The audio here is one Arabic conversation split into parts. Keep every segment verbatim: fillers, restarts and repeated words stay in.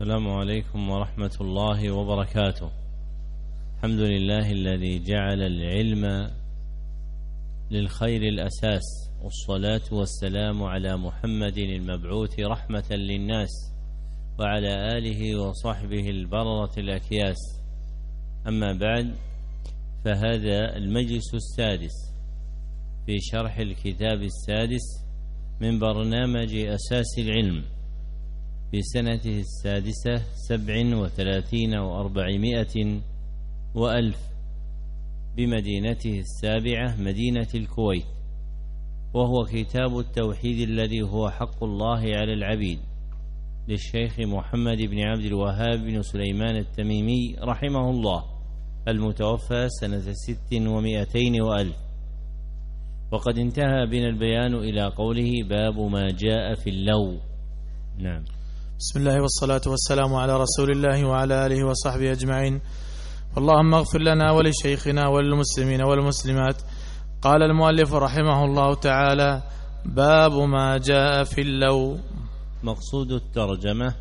السلام عليكم ورحمة الله وبركاته. الحمد لله الذي جعل العلم للخير الأساس، والصلاة والسلام على محمد المبعوث رحمة للناس وعلى آله وصحبه البررة الأكياس. أما بعد، فهذا المجلس السادس في شرح الكتاب السادس من برنامج أساس العلم في سنته السادسة سبع وثلاثين وأربعمائة وألف بمدينته السابعة مدينة الكويت، وهو كتاب التوحيد الذي هو حق الله على العبيد للشيخ محمد بن عبد الوهاب بن سليمان التميمي رحمه الله، المتوفى سنة ست ومائتين وألف. وقد انتهى بنا البيان إلى قوله: باب ما جاء في اللو. نعم. بسم الله والصلاة والسلام على رسول الله وعلى آله وصحبه أجمعين. اللهم اغفر لنا ولشيخنا وللمسلمين والمسلمات. قال المؤلف رحمه الله تعالى: باب ما جاء في اللو. مقصود الترجمة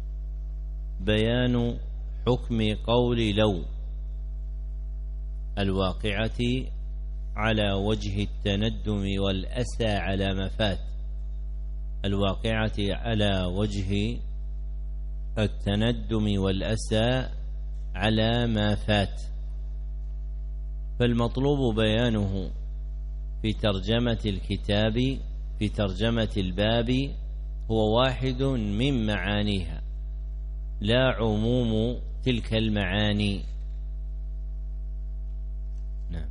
بيان حكم قول لو الواقعة على وجه التندم والأسى على ما فات، الواقعة على وجه التندم والأسى على ما فات. فالمطلوب بيانه في ترجمة الكتاب في ترجمة الباب هو واحد من معانيها، لا عموم تلك المعاني. نعم.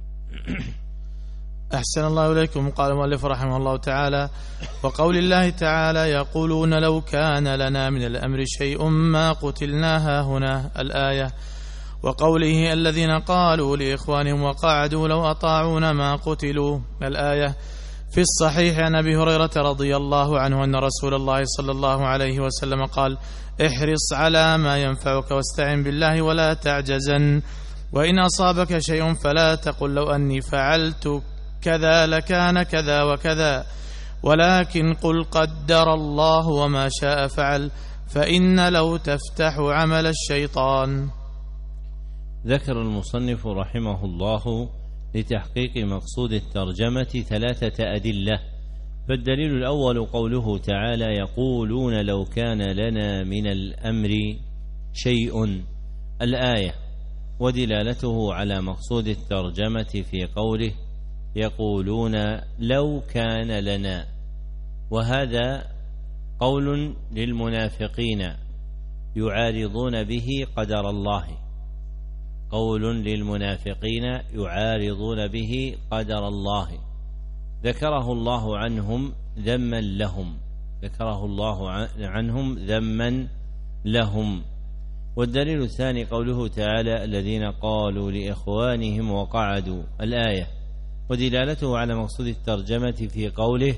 أحسن الله إليكم. قال المؤلف رحمه الله تعالى: وقول الله تعالى: يقولون لو كان لنا من الأمر شيء ما قتلنا هنا، الآية. وقوله: الذين قالوا لإخوانهم وقعدوا لو أطاعونا ما قتلوا، الآية. في الصحيح عن أبي هريرة رضي الله عنه أن رسول الله صلى الله عليه وسلم قال: احرص على ما ينفعك واستعن بالله ولا تعجزن، وإن أصابك شيء فلا تقل لو أني فعلت كذا لكان كذا وكذا، ولكن قل قدر الله وما شاء فعل، فإن لو تفتح عمل الشيطان. ذكر المصنف رحمه الله لتحقيق مقصود الترجمة ثلاثة أدلة. فالدليل الأول قوله تعالى: يقولون لو كان لنا من الأمر شيء، الآية، ودلالته على مقصود الترجمة في قوله: يقولون لو كان لنا، وهذا قول للمنافقين يعارضون به قدر الله، قول للمنافقين يعارضون به قدر الله، ذكره الله عنهم ذما لهم ذكره الله عنهم ذما لهم. والدليل الثاني قوله تعالى: الذين قالوا لإخوانهم وقعدوا، الآية، ودلالته على مقصود الترجمة في قوله: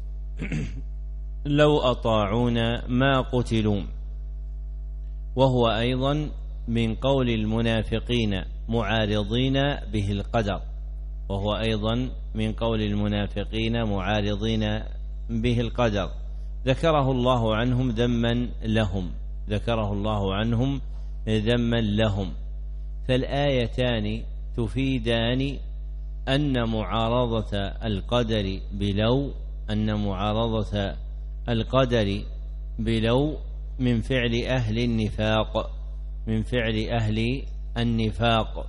لو أطاعونا ما قتلوا، وهو أيضا من قول المنافقين معارضين به القدر وهو أيضا من قول المنافقين معارضين به القدر ذكره الله عنهم ذما لهم ذكره الله عنهم ذما لهم. فالآيتان تفيدان أن معارضة القدر بلو أن معارضة القدر بلو من فعل أهل النفاق من فعل أهل النفاق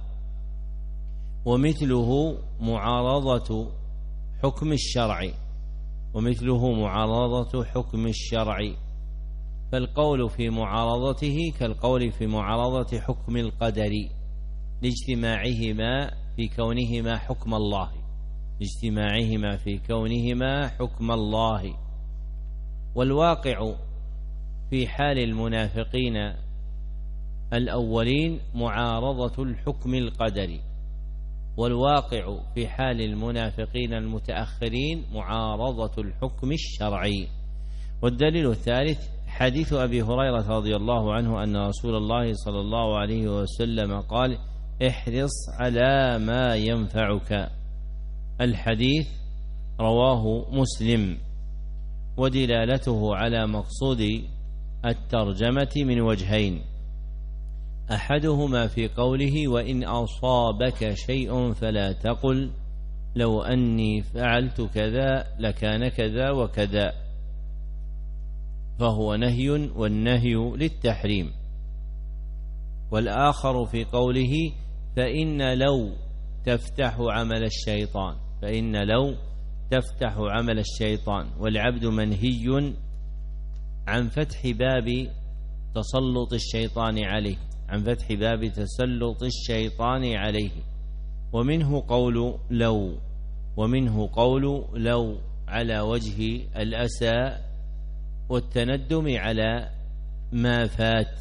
ومثله معارضة حكم الشرع ومثله معارضة حكم الشرع فالقول في معارضته كالقول في معارضة حكم القدر لاجتماعهما في كونهما حكم الله لاجتماعهما في كونهما حكم الله. والواقع في حال المنافقين الأولين معارضة الحكم القدري، والواقع في حال المنافقين المتأخرين معارضة الحكم الشرعي. والدليل الثالث حديث أبي هريرة رضي الله عنه أن رسول الله صلى الله عليه وسلم قال: احرص على ما ينفعك. الحديث رواه مسلم. ودلالته على مقصود الترجمة من وجهين: أحدهما في قوله: وإن أصابك شيء فلا تقل لو أني فعلت كذا لكان كذا وكذا، فهو نهي، والنهي للتحريم. والآخر في قوله: فإن لو تفتح عمل الشيطان، فإن لو تفتح عمل الشيطان، والعبد منهي عن فتح باب تسلط الشيطان عليه، عن فتح باب تسلط الشيطان عليه. ومنه قول لو، ومنه قول لو على وجه الأسى والتندم على ما فات.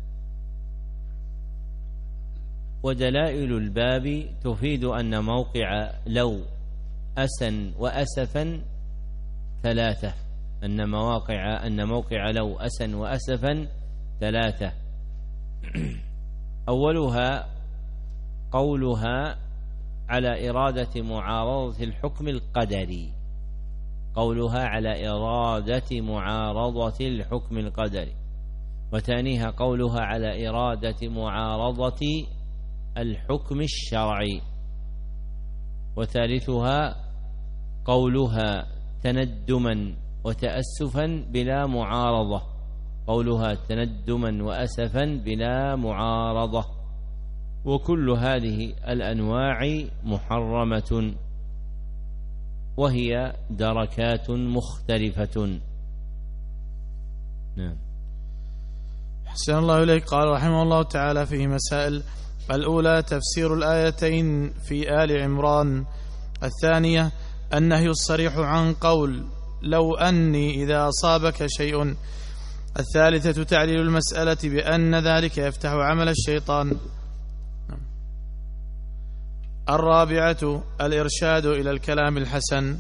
ودلائل الباب تفيد أن موقع لو أسا وأسفا ثلاثة، أن مواقع أن موقع لو أسا وأسفا ثلاثة. أولها قولها على إرادة معارضة الحكم القدري، قولها على إرادة معارضة الحكم القدري. وثانيها قولها على إرادة معارضة الحكم الشرعي. وثالثها قولها تندما وتأسفا بلا معارضة، قولها تندما وأسفا بلا معارضة. وكل هذه الأنواع محرمة، وهي دركات مختلفة. نعم. أحسن الله إليك. قال رحمه الله تعالى فيه مسائل: الأولى تفسير الآيتين في آل عمران. الثانية النهي الصريح عن قول لو أني إذا أصابك شيء. الثالثة تعليل المسألة بأن ذلك يفتح عمل الشيطان. الرابعة الإرشاد إلى الكلام الحسن.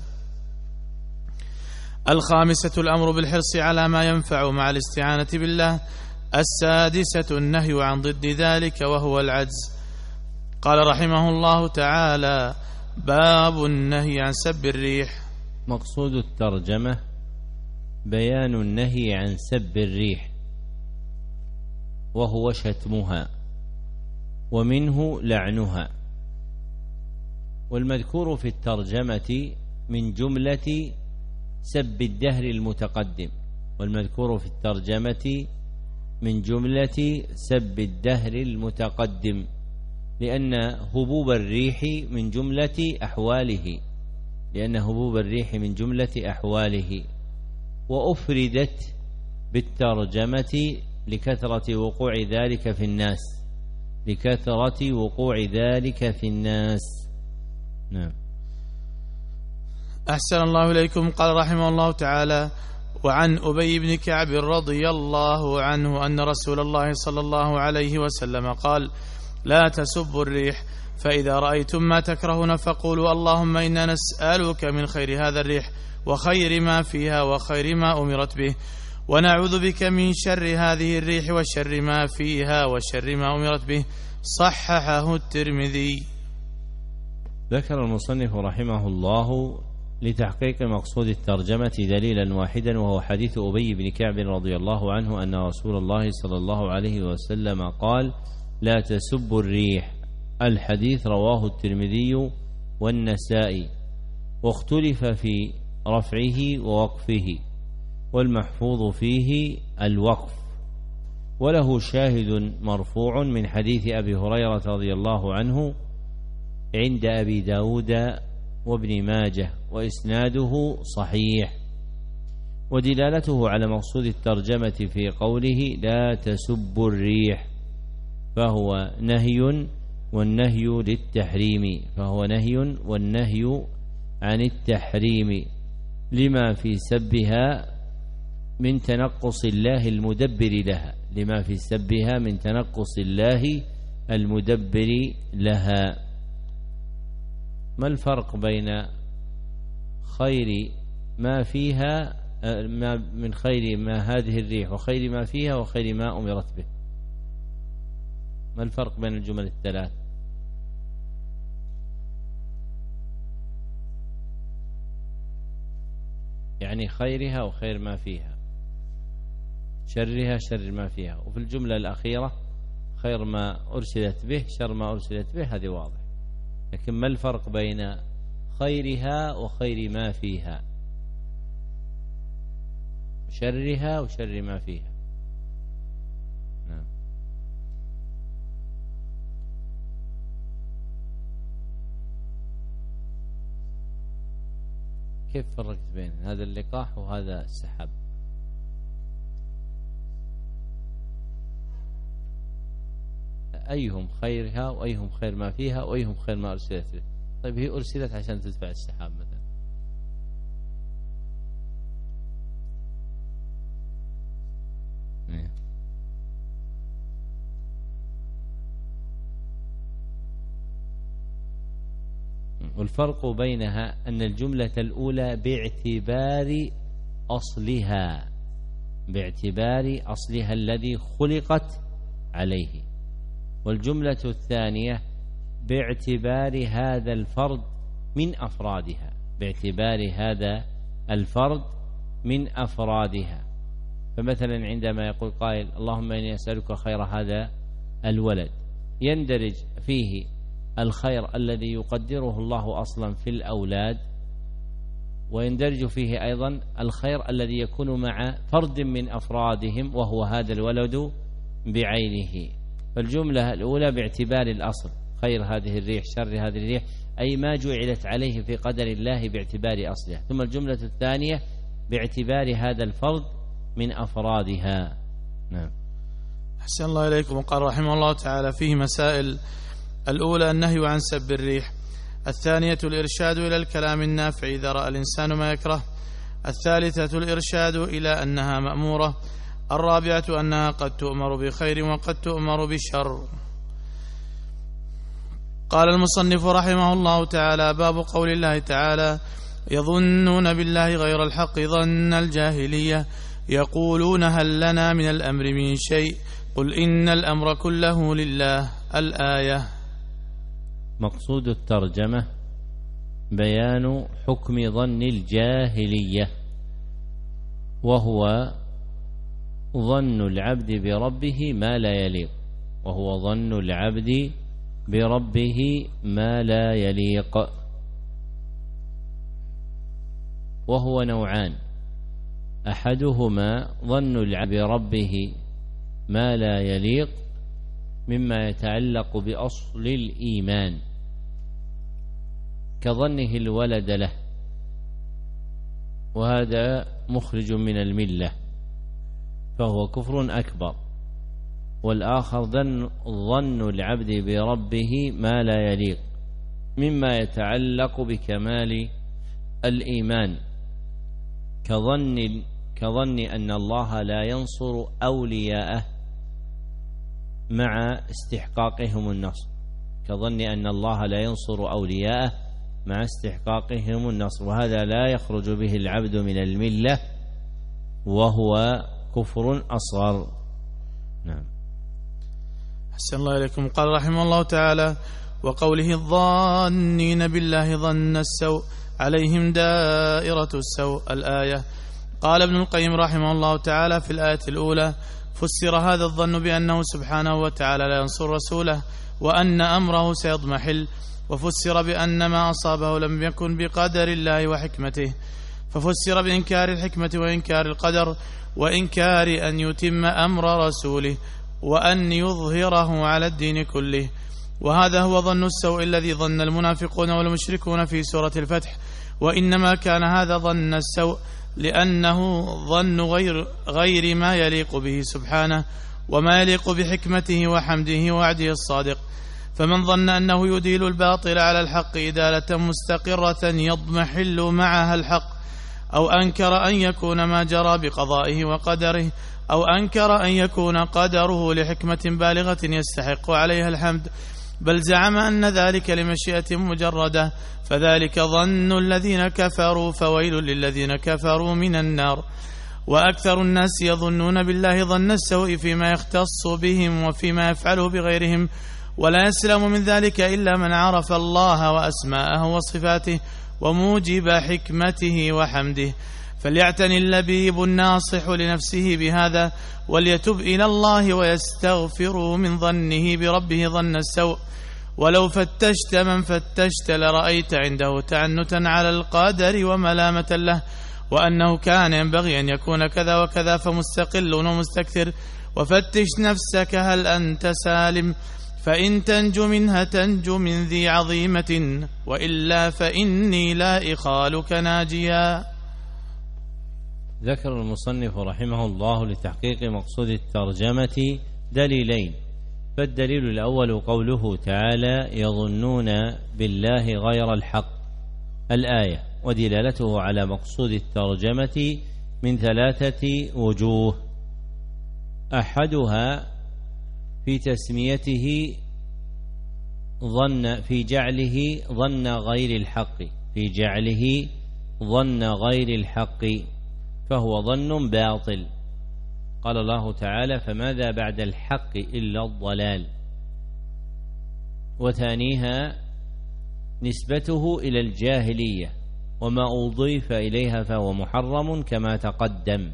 الخامسة الأمر بالحرص على ما ينفع مع الاستعانة بالله. السادسة النهي عن ضد ذلك وهو العجز. قال رحمه الله تعالى: باب النهي عن سب الريح. مقصود الترجمة بيان النهي عن سب الريح، وهو شتمها، ومنه لعنها. والمذكور في الترجمة من جملة سب الدهر المتقدم، والمذكور في الترجمة من جملة سب الدهر المتقدم، لأن هبوب الريح من جملة أحواله، لأن هبوب الريح من جملة أحواله. وأفردت بالترجمة لكثرة وقوع ذلك في الناس، لكثرة وقوع ذلك في الناس. نعم. أحسن الله إليكم. قال رحمه الله تعالى: وعن أبي بن كعب رضي الله عنه أن رسول الله صلى الله عليه وسلم قال: لا تسبوا الريح، فإذا رأيتم ما تكرهون فقولوا اللهم إنا نسألك من خير هذا الريح وخير ما فيها وخير ما أمرت به، ونعوذ بك من شر هذه الريح وشر ما فيها وشر ما أمرت به. صححه الترمذي. ذكر المصنف رحمه الله لتحقيق مقصود الترجمة دليلا واحدا، وهو حديث أبي بن كعب رضي الله عنه أن رسول الله صلى الله عليه وسلم قال: لا تسبوا الريح. الحديث رواه الترمذي والنسائي، واختلف في رفعه ووقفه، والمحفوظ فيه الوقف، وله شاهد مرفوع من حديث أبي هريرة رضي الله عنه عند أبي داود وابن ماجه، وإسناده صحيح. ودلالته على مقصود الترجمة في قوله لا تسبوا الريح، فهو نهي، والنهي للتحريم، فهو نهي والنهي عن التحريم، لما في سبها من تنقص الله المدبر لها، لما في سبها من تنقص الله المدبر لها. ما الفرق بين خير ما فيها ما من خير ما هذه الريح وخير ما فيها وخير ما أمرت به؟ ما الفرق بين الجمل الثلاث؟ يعني خيرها وخير ما فيها. شرها شر ما فيها. وفي الجملة الأخيرة خير ما أرسلت به شر ما أرسلت به، هذه واضح. لكن ما الفرق بين خيرها وخير ما فيها؟ شرها وشر ما فيها. نعم. كيف فرقت بين هذا اللقاح وهذا السحاب؟ أيهم خيرها وأيهم خير ما فيها وأيهم خير ما أرسلت به؟ طيب هي أرسلت عشان تدفع السحاب مثلا. والفرق بينها أن الجملة الأولى باعتبار أصلها باعتبار أصلها الذي خلقت عليه، والجملة الثانية باعتبار هذا الفرد من أفرادها باعتبار هذا الفرد من أفرادها. فمثلا عندما يقول قائل اللهم إني أسألك خير هذا الولد، يندرج فيه الخير الذي يقدره الله أصلا في الأولاد، ويندرج فيه أيضا الخير الذي يكون مع فرد من أفرادهم وهو هذا الولد بعينه. فالجملة الأولى باعتبار الأصل، خير هذه الريح شر هذه الريح، أي ما جعلت عليه في قدر الله باعتبار أصلها. ثم الجملة الثانية باعتبار هذا الفرد من أفرادها. نعم. أحسن الله إليكم. وقال رحمه الله تعالى فيه مسائل: الأولى النهي عن سب الريح، الثانية الإرشاد إلى الكلام النافع إذا رأى الإنسان ما يكره، الثالثة الإرشاد إلى أنها مأمورة، الرابعة أنها قد تؤمر بخير وقد تؤمر بشر. قال المصنف رحمه الله تعالى: باب قول الله تعالى: يظنون بالله غير الحق ظن الجاهلية يقولون هل لنا من الأمر من شيء قل إن الأمر كله لله. الآية. مقصود الترجمة بيان حكم ظن الجاهلية، وهو ظن العبد بربه ما لا يليق وهو ظن العبد بربه ما لا يليق وهو نوعان: أحدهما ظن العبد بربه ما لا يليق مما يتعلق بأصل الإيمان كظنه الولد له، وهذا مخرج من الملة فهو كفر أكبر. والآخر ظن العبد بربه ما لا يليق مما يتعلق بكمال الإيمان كظن كظن أن الله لا ينصر أولياءه مع استحقاقهم النصر كظن أن الله لا ينصر أولياءه مع استحقاقهم النصر وهذا لا يخرج به العبد من الملة وهو كفر أصغر. نعم. أحسن الله إليكم. قال رحمه الله تعالى: وقوله الظانين بالله ظن السوء عليهم دائرة السوء. الآية. قال ابن القيم رحمه الله تعالى في الآية الأولى: فسر هذا الظن بأنه سبحانه وتعالى لا ينصر رسوله وأن أمره سيضمحل، وفسر بأن ما أصابه لم يكن بقدر الله وحكمته، ففسر بإنكار الحكمة وإنكار القدر وإنكار أن يتم أمر رسوله وأن يظهره على الدين كله. وهذا هو ظن السوء الذي ظن المنافقون والمشركون في سورة الفتح، وإنما كان هذا ظن السوء لأنه ظن غير, غير ما يليق به سبحانه وما يليق بحكمته وحمده ووعده الصادق. فمن ظن أنه يديل الباطل على الحق إدالة مستقرة يضمحل معها الحق، أو أنكر أن يكون ما جرى بقضائه وقدره، أو أنكر أن يكون قدره لحكمة بالغة يستحق عليها الحمد، بل زعم أن ذلك لمشيئة مجردة، فذلك ظن الذين كفروا فويل للذين كفروا من النار. وأكثر الناس يظنون بالله ظن السوء فيما يختص بهم وفيما يفعله بغيرهم، ولا يسلم من ذلك إلا من عرف الله وأسماءه وصفاته وموجب حكمته وحمده، فليعتني اللبيب الناصح لنفسه بهذا وليتب إلى الله ويستغفر من ظنه بربه ظن السوء. ولو فتشت من فتشت لرأيت عنده تعنتا على القادر وملامة له، وأنه كان ينبغي أن يكون كذا وكذا، فمستقل ومستكثر. وفتش نفسك هل أنت سالم، فإن تنج منها تنج من ذي عظيمة، وإلا فإني لا إخالك ناجيا. ذكر المصنف رحمه الله لتحقيق مقصود الترجمة دليلين. فالدليل الأول قوله تعالى: يظنون بالله غير الحق، الآية، ودلالته على مقصود الترجمة من ثلاثة وجوه. أحدها في تسميته ظن في جعله ظن غير الحق في جعله ظن غير الحق فهو ظن باطل. قال الله تعالى: فماذا بعد الحق إلا الضلال. وثانيها نسبته إلى الجاهلية وما أضيف إليها فهو محرم كما تقدم.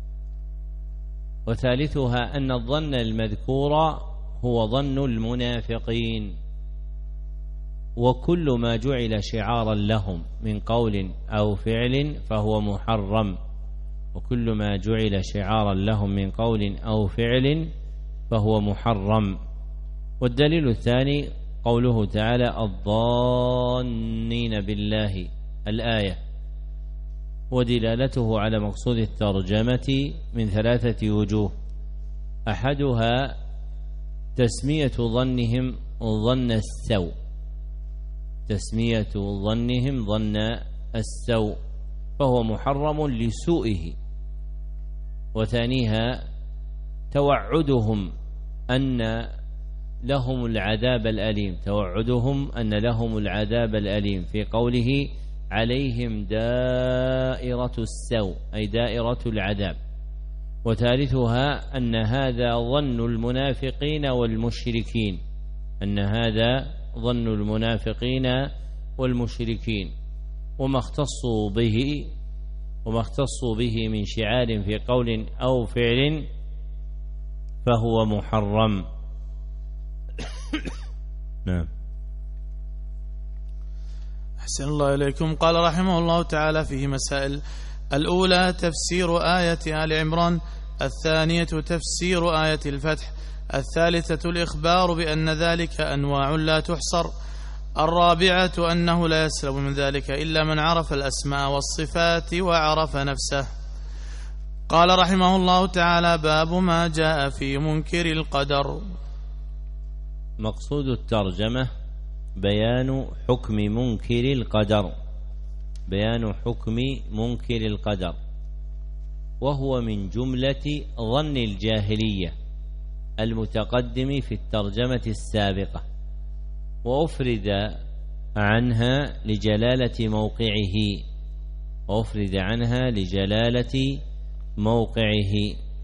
وثالثها أن الظن المذكور هو ظن المنافقين، وكل ما جعل شعارا لهم من قول أو فعل فهو محرم وكل ما جعل شعارا لهم من قول أو فعل فهو محرم. والدليل الثاني قوله تعالى: الظانين بالله، الآية، ودلالته على مقصود الترجمة من ثلاثة وجوه. أحدها تسمية ظنهم ظن السوء تسمية ظنهم ظن السوء فهو محرم لسوءه. وثانيها توعدهم أن لهم العذاب الأليم توعدهم أن لهم العذاب الأليم في قوله: عليهم دائرة السوء، أي دائرة العذاب. وثالثها أن هذا ظن المنافقين والمشركين أن هذا ظن المنافقين والمشركين وما اختصوا به وما اختصوا به من شعار في قول أو فعل فهو محرم. نعم. أحسن الله إليكم. قال رحمه الله تعالى فيه مسائل: الأولى تفسير آية آل عمران، الثانية تفسير آية الفتح، الثالثة الإخبار بأن ذلك أنواع لا تحصر، الرابعة أنه لا يسلم من ذلك إلا من عرف الأسماء والصفات وعرف نفسه. قال رحمه الله تعالى: باب ما جاء في منكر القدر. مقصود الترجمة بيان حكم منكر القدر بيان حكم منكر القدر وهو من جملة ظن الجاهلية المتقدم في الترجمة السابقة، وأفرد عنها لجلالة موقعه وأفرد عنها لجلالة موقعه.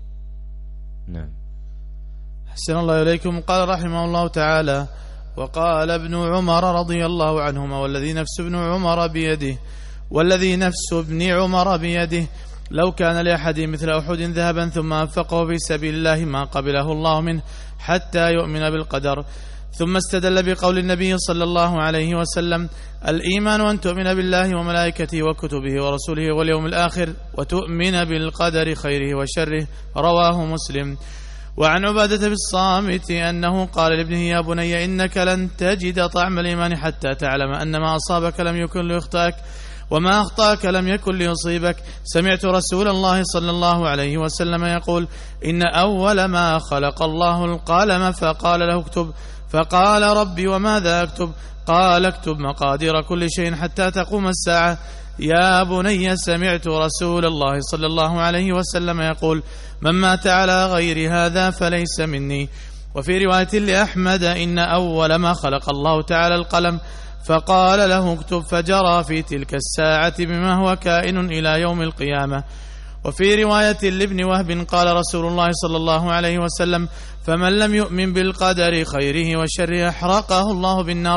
نعم. أحسن الله إليكم. قال رحمه الله تعالى: وقال ابن عمر رضي الله عنهما والذي نفس ابن عمر بيده والذي نفس ابن عمر بيده لو كان لأحد مثل أحد ذهبا ثم أنفقه في سبيل الله ما قبله الله منه حتى يؤمن بالقدر. ثم استدل بقول النبي صلى الله عليه وسلم: الإيمان أن تؤمن بالله وملائكته وكتبه ورسوله واليوم الآخر وتؤمن بالقدر خيره وشره. رواه مسلم. وعن عبادة بالصامت أنه قال لابنه: يا بني إنك لن تجد طعم الإيمان حتى تعلم أن ما أصابك لم يكن ليخطئك وما أخطأك لم يكن ليصيبك. سمعت رسول الله صلى الله عليه وسلم يقول: إن أول ما خلق الله القلم فقال له اكتب، فقال: ربي وماذا أكتب؟ قال: اكتب مقادير كل شيء حتى تقوم الساعة. يا بني سمعت رسول الله صلى الله عليه وسلم يقول: من مات على غير هذا فليس مني. وفي رواية لأحمد: إن أول ما خلق الله تعالى القلم فقال له اكتب، فجرى في تلك الساعة بما هو كائن إلى يوم القيامة. وفي رواية لابن وهب قال رسول الله صلى الله عليه وسلم: فمن لم يؤمن بالقدر خيره وشره أحرقه الله بالنار.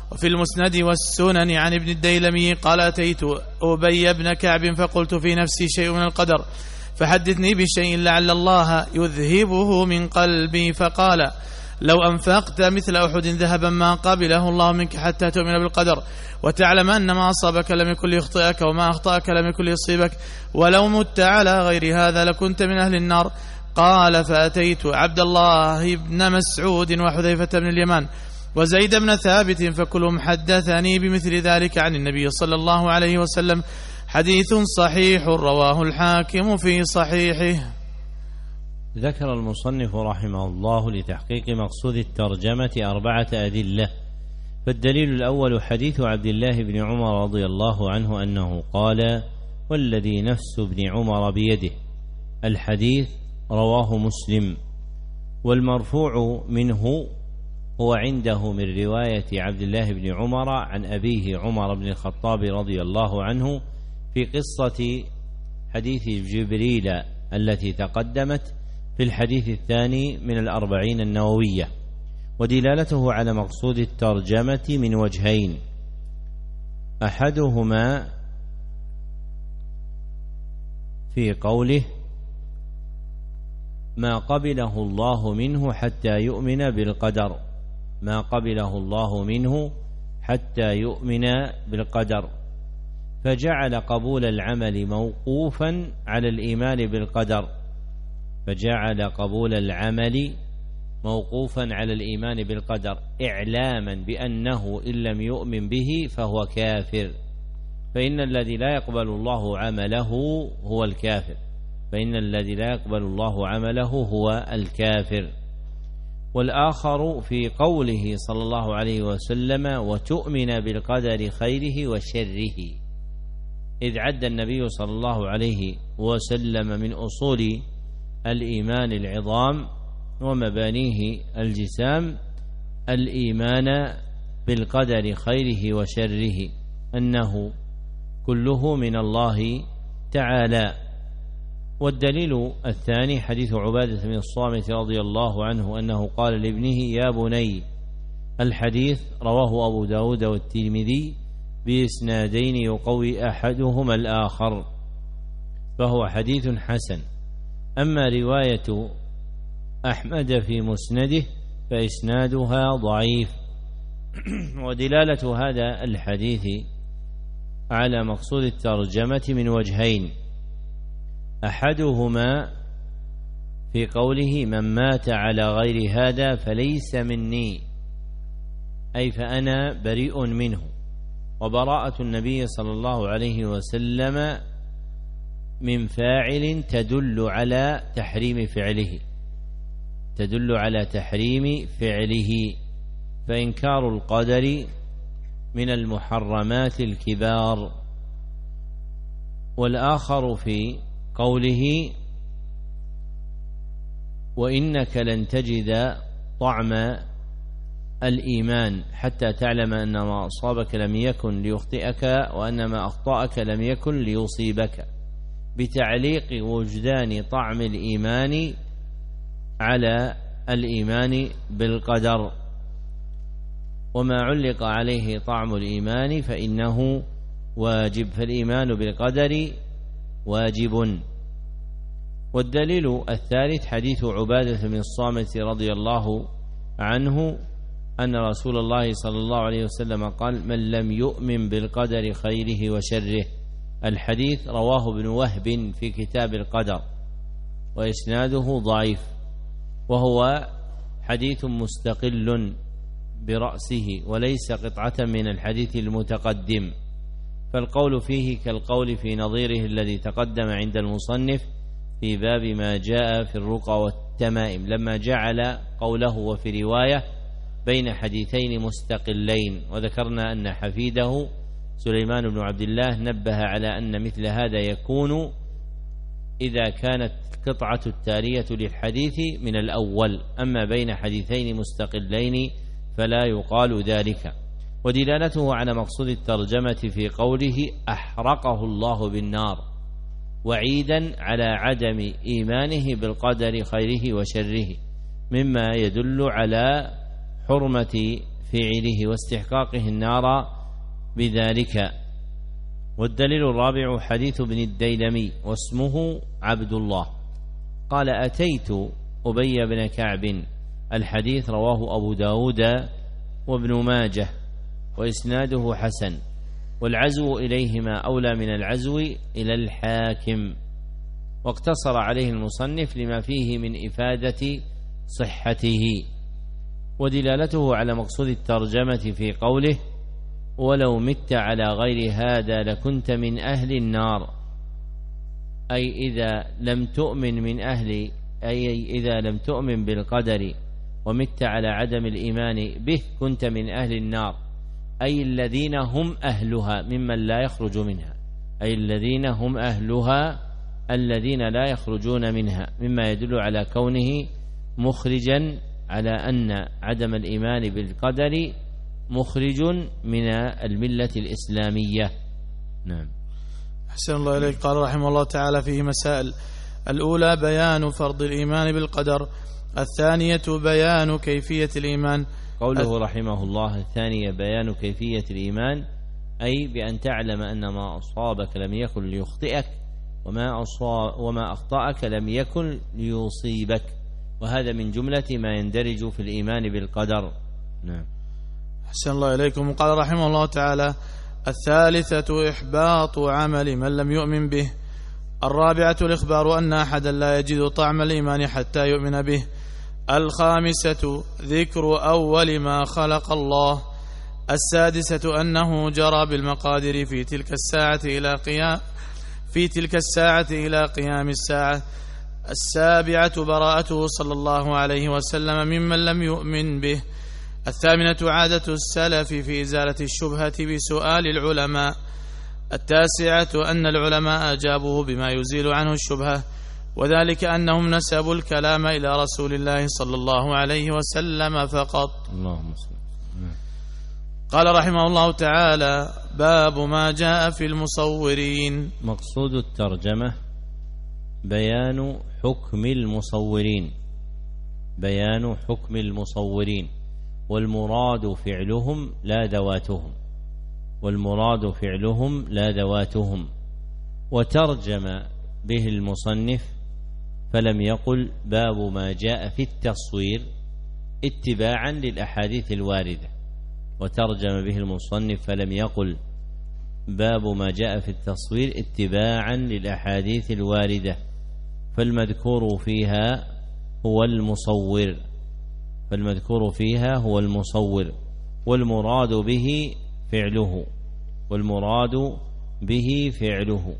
وفي المسند والسنن عن ابن الديلمي قال أتيت أبي بن كعب فقلت في نفسي شيء من القدر فحدثني بشيء لعل الله يذهبه من قلبي، فقال لو أنفقت مثل أحد ذهبا ما قبله الله منك حتى تؤمن بالقدر وتعلم أن ما أصابك لم يكن ليخطئك وما أخطأك لم يكن ليصيبك ولو مت على غير هذا لكنت من أهل النار. قال فأتيت عبد الله بن مسعود وحذيفة بن اليمان وزيد بن ثابت فكلهم حدثني بمثل ذلك عن النبي صلى الله عليه وسلم، حديث صحيح رواه الحاكم في صحيحه. ذكر المصنف رحمه الله لتحقيق مقصود الترجمة أربعة أدلة. فالدليل الأول حديث عبد الله بن عمر رضي الله عنه أنه قال والذي نفس ابن عمر بيده، الحديث رواه مسلم. والمرفوع منه هو عنده من رواية عبد الله بن عمر عن أبيه عمر بن الخطاب رضي الله عنه في قصة حديث جبريل التي تقدمت في الحديث الثاني من الأربعين النووية. ودلالته على مقصود الترجمة من وجهين، أحدهما في قوله ما قبله الله منه حتى يؤمن بالقدر، ما قبله الله منه حتى يؤمن بالقدر، فجعل قبول العمل موقوفا على الإيمان بالقدر، فجعل قبول العمل موقوفا على الإيمان بالقدر إعلاما بأنه إن لم يؤمن به فهو كافر، فإن الذي لا يقبل الله عمله هو الكافر، فإن الذي لا يقبل الله عمله هو الكافر. والآخر في قوله صلى الله عليه وسلم وتؤمن بالقدر خيره وشره، إذ عد النبي صلى الله عليه وسلم من أصول الإيمان العظام ومبانيه الجسام الإيمان بالقدر خيره وشره، أنه كله من الله تعالى. والدليل الثاني حديث عبادة بن الصامت رضي الله عنه أنه قال لابنه يا بني، الحديث رواه أبو داود والترمذي بإسنادين يقوي أحدهما الآخر، فهو حديث حسن. أما رواية أحمد في مسنده فإسنادها ضعيف. ودلالة هذا الحديث على مقصود الترجمة من وجهين، أحدهما في قوله من مات على غير هذا فليس مني، أي فأنا بريء منه، وبراءة النبي صلى الله عليه وسلم من فاعل تدل على تحريم فعله، تدل على تحريم فعله، فإنكار القدر من المحرمات الكبار. والآخر في قوله وإنك لن تجد طعم الإيمان حتى تعلم أن ما أصابك لم يكن ليخطئك وأن ما أخطأك لم يكن ليصيبك، بتعليق وجدان طعم الإيمان على الإيمان بالقدر. وما علق عليه طعم الإيمان فإنه واجب، فالإيمان بالقدر واجب. والدليل الثالث حديث عبادة بن الصامت رضي الله عنه أن رسول الله صلى الله عليه وسلم قال من لم يؤمن بالقدر خيره وشره، الحديث رواه ابن وهب في كتاب القدر وإسناده ضعيف، وهو حديث مستقل برأسه وليس قطعة من الحديث المتقدم، فالقول فيه كالقول في نظيره الذي تقدم عند المصنف في باب ما جاء في الرقى والتمائم، لما جعل قوله وفي رواية بين حديثين مستقلين. وذكرنا أن حفيده سليمان بن عبد الله نبه على أن مثل هذا يكون إذا كانت قطعة التالية للحديث من الأول، أما بين حديثين مستقلين فلا يقال ذلك. ودلالته على مقصود الترجمة في قوله أحرقه الله بالنار، وعيدا على عدم إيمانه بالقدر خيره وشره، مما يدل على حرمة فعله واستحقاقه النار بذلك. والدليل الرابع حديث ابن الديلمي واسمه عبد الله قال أتيت أبي بن كعب. الحديث رواه أبو داود وابن ماجه وإسناده حسن، والعزو إليهما أولى من العزو إلى الحاكم، واقتصر عليه المصنف لما فيه من إفادة صحته. ودلالته على مقصود الترجمة في قوله ولو مت على غير هذا لكنت من أهل النار، أي إذا لم تؤمن من أهل أي إذا لم تؤمن بالقدر ومت على عدم الإيمان به كنت من أهل النار، أي الذين هم أهلها ممن لا يخرج منها، أي الذين هم أهلها الذين لا يخرجون منها، مما يدل على كونه مخرجا على أن عدم الإيمان بالقدر مخرج من الملة الإسلامية. نعم. أحسن الله إليك. قال رحمه الله تعالى فيه مسائل: الأولى بيان فرض الإيمان بالقدر، الثانية بيان كيفية الإيمان. قوله رحمه الله الثانية بيان كيفية الإيمان، أي بأن تعلم أن ما أصابك لم يكن ليخطئك، وما, أصاب وما أخطأك لم يكن ليصيبك، وهذا من جملة ما يندرج في الإيمان بالقدر. نعم. أحسن الله إليكم. قال رحمه الله تعالى: الثالثة إحباط عمل من لم يؤمن به. الرابعة الإخبار أن أحدا لا يجد طعم الإيمان حتى يؤمن به. الخامسة ذكر أول ما خلق الله. السادسة أنه جرى بالمقادير في تلك الساعة إلى قيام في تلك الساعة إلى قيام الساعة. السابعة براءته صلى الله عليه وسلم ممن لم يؤمن به. الثامنة عادة السلف في إزالة الشبهة بسؤال العلماء. التاسعة أن العلماء أجابوه بما يزيل عنه الشبهة، وذلك أنهم نسبوا الكلام إلى رسول الله صلى الله عليه وسلم فقط. اللهم صل. قال رحمه الله تعالى: باب ما جاء في المصورين. مقصود الترجمة بيان حكم المصورين، بيان حكم المصورين، والمراد فعلهم لا ذواتهم، والمراد فعلهم لا ذواتهم. وترجم به المصنف فلم يقل باب ما جاء في التصوير اتباعا للأحاديث الواردة، وترجم به المصنف فلم يقل باب ما جاء في التصوير اتباعا للأحاديث الواردة، فالمذكور فيها هو المصور فالمذكور فيها هو المصور والمراد به فعله والمراد به فعله.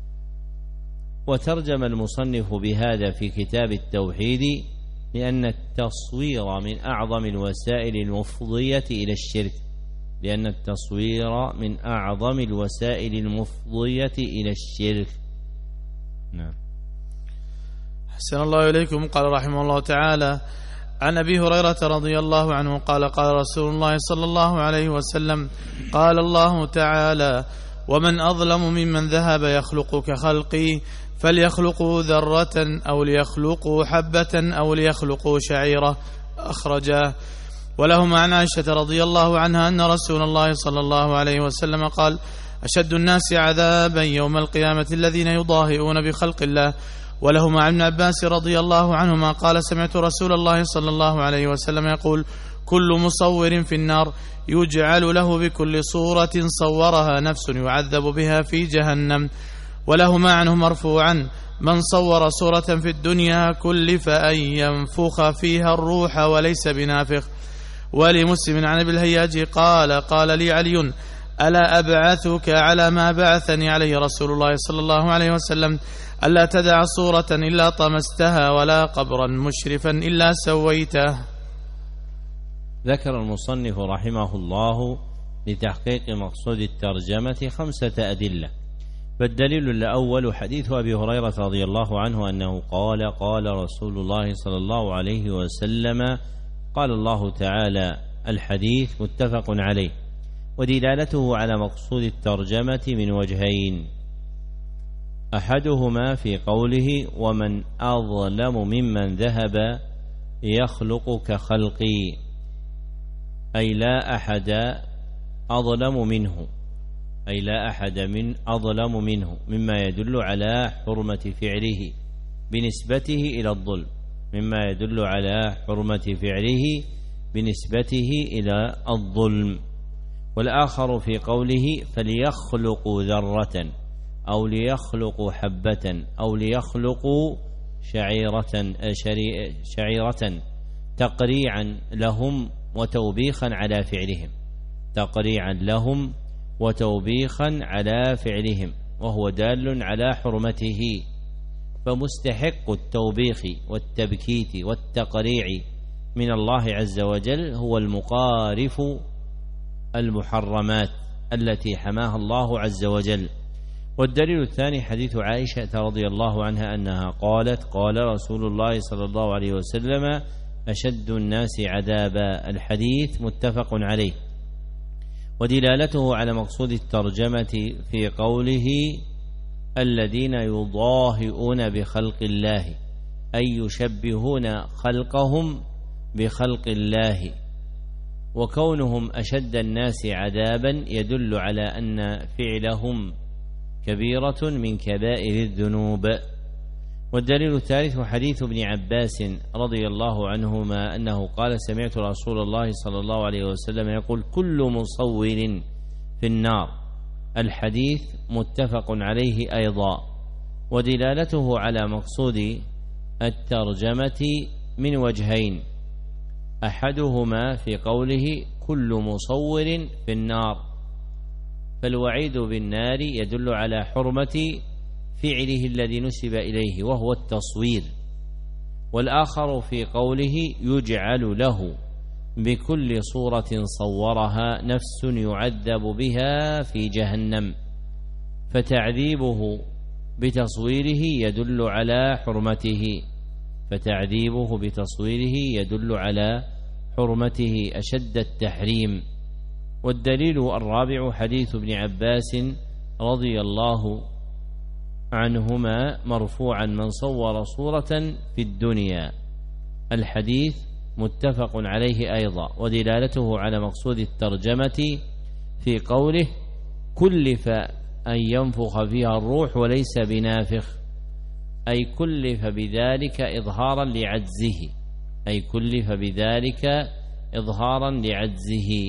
وترجم المصنف بهذا في كتاب التوحيد لأن التصوير من أعظم الوسائل المفضية إلى الشرك لأن التصوير من أعظم الوسائل المفضية إلى الشرك. نعم. حسن الله إليكم. قال رحمه الله تعالى: عن أبي هريرة رضي الله عنه قال: قال رسول الله صلى الله عليه وسلم: قال الله تعالى: ومن أظلم ممن ذهب يخلق كخلقي فليخلقوا ذرة أو ليخلقوا حبة أو ليخلقوا شعيرة. أخرجاه. ولهما عن عائشة رضي الله عنها أن رسول الله صلى الله عليه وسلم قال: أشد الناس عذابا يوم القيامة الذين يضاهئون بخلق الله. ولهما عن ابن عباس رضي الله عنهما قال: سمعت رسول الله صلى الله عليه وسلم يقول: كل مصور في النار يجعل له بكل صورة صورها نفس يعذب بها في جهنم. ولهما عنه مرفوعا: من صور صورة في الدنيا كلف أن ينفخ فيها الروح وليس بنافخ. ولمسلم عن ابي الهياج قال: قال لي علي: ألا أبعثك على ما بعثني عليه رسول الله صلى الله عليه وسلم؟ ألا تدع صورة إلا طمستها ولا قبرا مشرفا إلا سويته. ذكر المصنف رحمه الله لتحقيق مقصود الترجمة خمسة أدلة. فالدليل الأول حديث أبي هريرة رضي الله عنه أنه قال: قال رسول الله صلى الله عليه وسلم: قال الله تعالى. الحديث متفق عليه، ودلالته على مقصود الترجمة من وجهين: أحدهما في قوله: ومن أظلم ممن ذهب يخلق كخلقي، أي لا أحد أظلم منه أي لا أحد من أظلم منه مما يدل على حرمة فعله بنسبته إلى الظلم مما يدل على حرمة فعله بنسبته إلى الظلم. والآخر في قوله فليخلقوا ذرة أو ليخلقوا حبة أو ليخلقوا شعيرة شعيرة تقريعا لهم وتوبيخا على فعلهم تقريعا لهم وتوبيخا على فعلهم وهو دال على حرمته، فمستحق التوبيخ والتبكيت والتقريع من الله عز وجل هو المقارف المحرمات التي حماها الله عز وجل. والدليل الثاني حديث عائشة رضي الله عنها أنها قالت قال رسول الله صلى الله عليه وسلم أشد الناس عذابا، الحديث متفق عليه. ودلالته على مقصود الترجمة في قوله الذين يضاهئون بخلق الله أي يشبهون خلقهم بخلق الله، وكونهم أشد الناس عذابا يدل على أن فعلهم كبيرة من كبائر الذنوب. والدليل الثالث حديث ابن عباس رضي الله عنهما أنه قال سمعت رسول الله صلى الله عليه وسلم يقول كل مصور في النار، الحديث متفق عليه أيضا. ودلالته على مقصود الترجمة من وجهين، أحدهما في قوله كل مصور في النار، فالوعيد بالنار يدل على حرمة فعله الذي نسب إليه وهو التصوير. والآخر في قوله يجعل له بكل صورة صورها نفس يعذب بها في جهنم، فتعذيبه بتصويره يدل على حرمته فتعذيبه بتصويره يدل على حرمته أشد التحريم. والدليل الرابع حديث ابن عباس رضي الله عنهما مرفوعا من صور صورة في الدنيا، الحديث متفق عليه أيضا. ودلالته على مقصود الترجمة في قوله كلف أن ينفخ فيها الروح وليس بنافخ، أي كلف بذلك إظهارا لعجزه أي كلف بذلك إظهارا لعجزه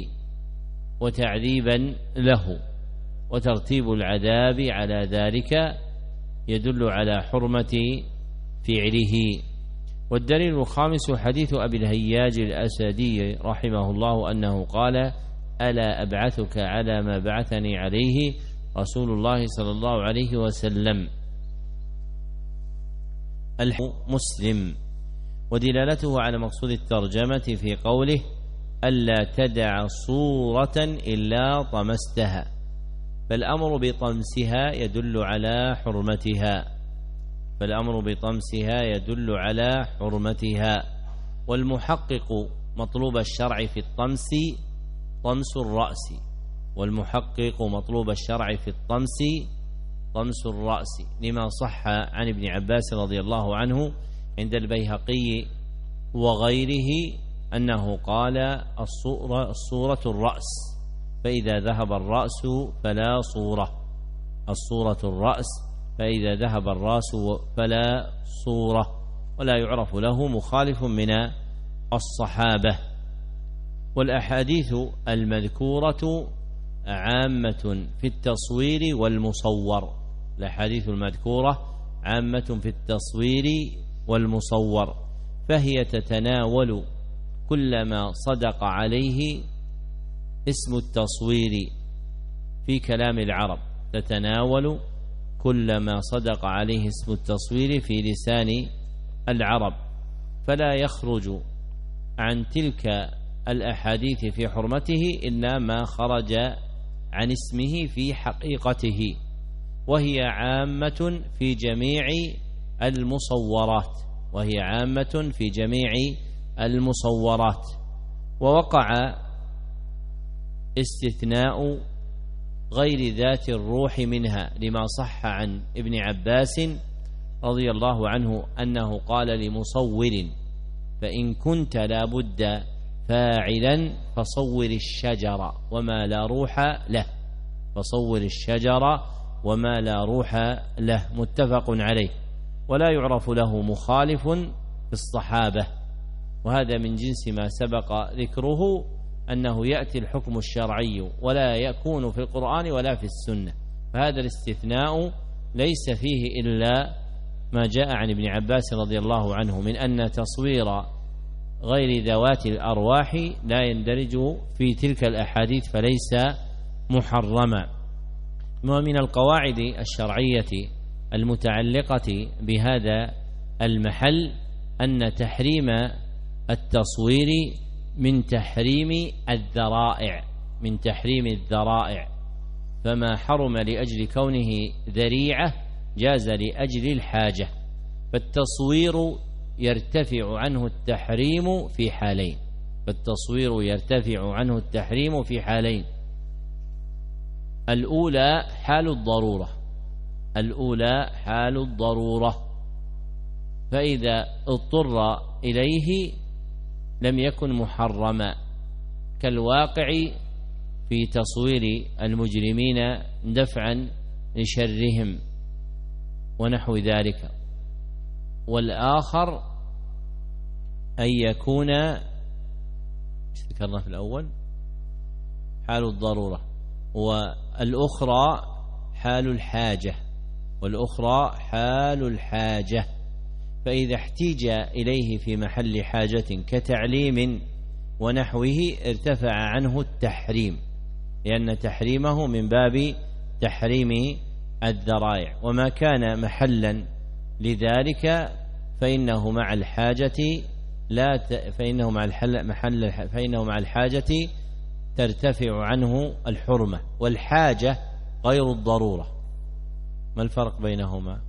وتعذيبا له، وترتيب العذاب على ذلك يدل على حرمة فعله. والدليل الخامس حديث أبي الهياج الأسدي رحمه الله أنه قال ألا أبعثك على ما بعثني عليه رسول الله صلى الله عليه وسلم، مسلم. ودلالته على مقصود الترجمة في قوله ألا تدع صورة إلا طمستها، فالأمر بطمسها يدل على حرمتها فالأمر بطمسها يدل على حرمتها. والمحقق مطلوب الشرع في الطمس طمس الرأس والمحقق مطلوب الشرع في الطمس طمس الرأس لما صح عن ابن عباس رضي الله عنه عند البيهقي وغيره أنه قال الصورة, الصورة الرأس، فإذا ذهب الرأس فلا صورة الصورة الرأس فإذا ذهب الرأس فلا صورة، ولا يعرف له مخالف من الصحابة. والأحاديث المذكورة عامة في التصوير والمصور الأحاديث المذكورة عامة في التصوير والمصور، فهي تتناول كل ما صدق عليه اسم التصوير في كلام العرب تتناول كل ما صدق عليه اسم التصوير في لسان العرب، فلا يخرج عن تلك الأحاديث في حرمته إلا ما خرج عن اسمه في حقيقته، وهي عامة في جميع المصورات وهي عامة في جميع المصورات. ووقع استثناء غير ذات الروح منها لما صح عن ابن عباس رضي الله عنه أنه قال لمصور فإن كنت لا بد فاعلا فصور الشجر وما لا روح له، فصور الشجر وما لا روح له، متفق عليه. ولا يعرف له مخالف في الصحابة، وهذا من جنس ما سبق ذكره أنه يأتي الحكم الشرعي ولا يكون في القرآن ولا في السنة، فهذا الاستثناء ليس فيه إلا ما جاء عن ابن عباس رضي الله عنه من أن تصوير غير ذوات الأرواح لا يندرج في تلك الأحاديث فليس محرما. ومن القواعد الشرعية المتعلقة بهذا المحل أن تحريم التصوير من تحريم الذرائع، من تحريم الذرائع، فما حرم لأجل كونه ذريعة جاز لأجل الحاجة، فالتصوير يرتفع عنه التحريم في حالين، فالتصوير يرتفع عنه التحريم في حالين: الأولى حال الضرورة، الأولى حال الضرورة، فإذا اضطر إليه لم يكن محرما، كالواقع في تصوير المجرمين دفعا لشرهم ونحو ذلك. والآخر أن يكون ذكرنا في الأول حال الضرورة، والأخرى حال الحاجة، والأخرى حال الحاجة، فإذا احتيج إليه في محل حاجة كتعليم ونحوه ارتفع عنه التحريم، لأن تحريمه من باب تحريم الذرائع، وما كان محلا لذلك فإنه مع الحاجة لا ت... فإنه مع الحل... محل فإنه مع الحاجة ترتفع عنه الحرمة، والحاجة غير الضرورة. ما الفرق بينهما؟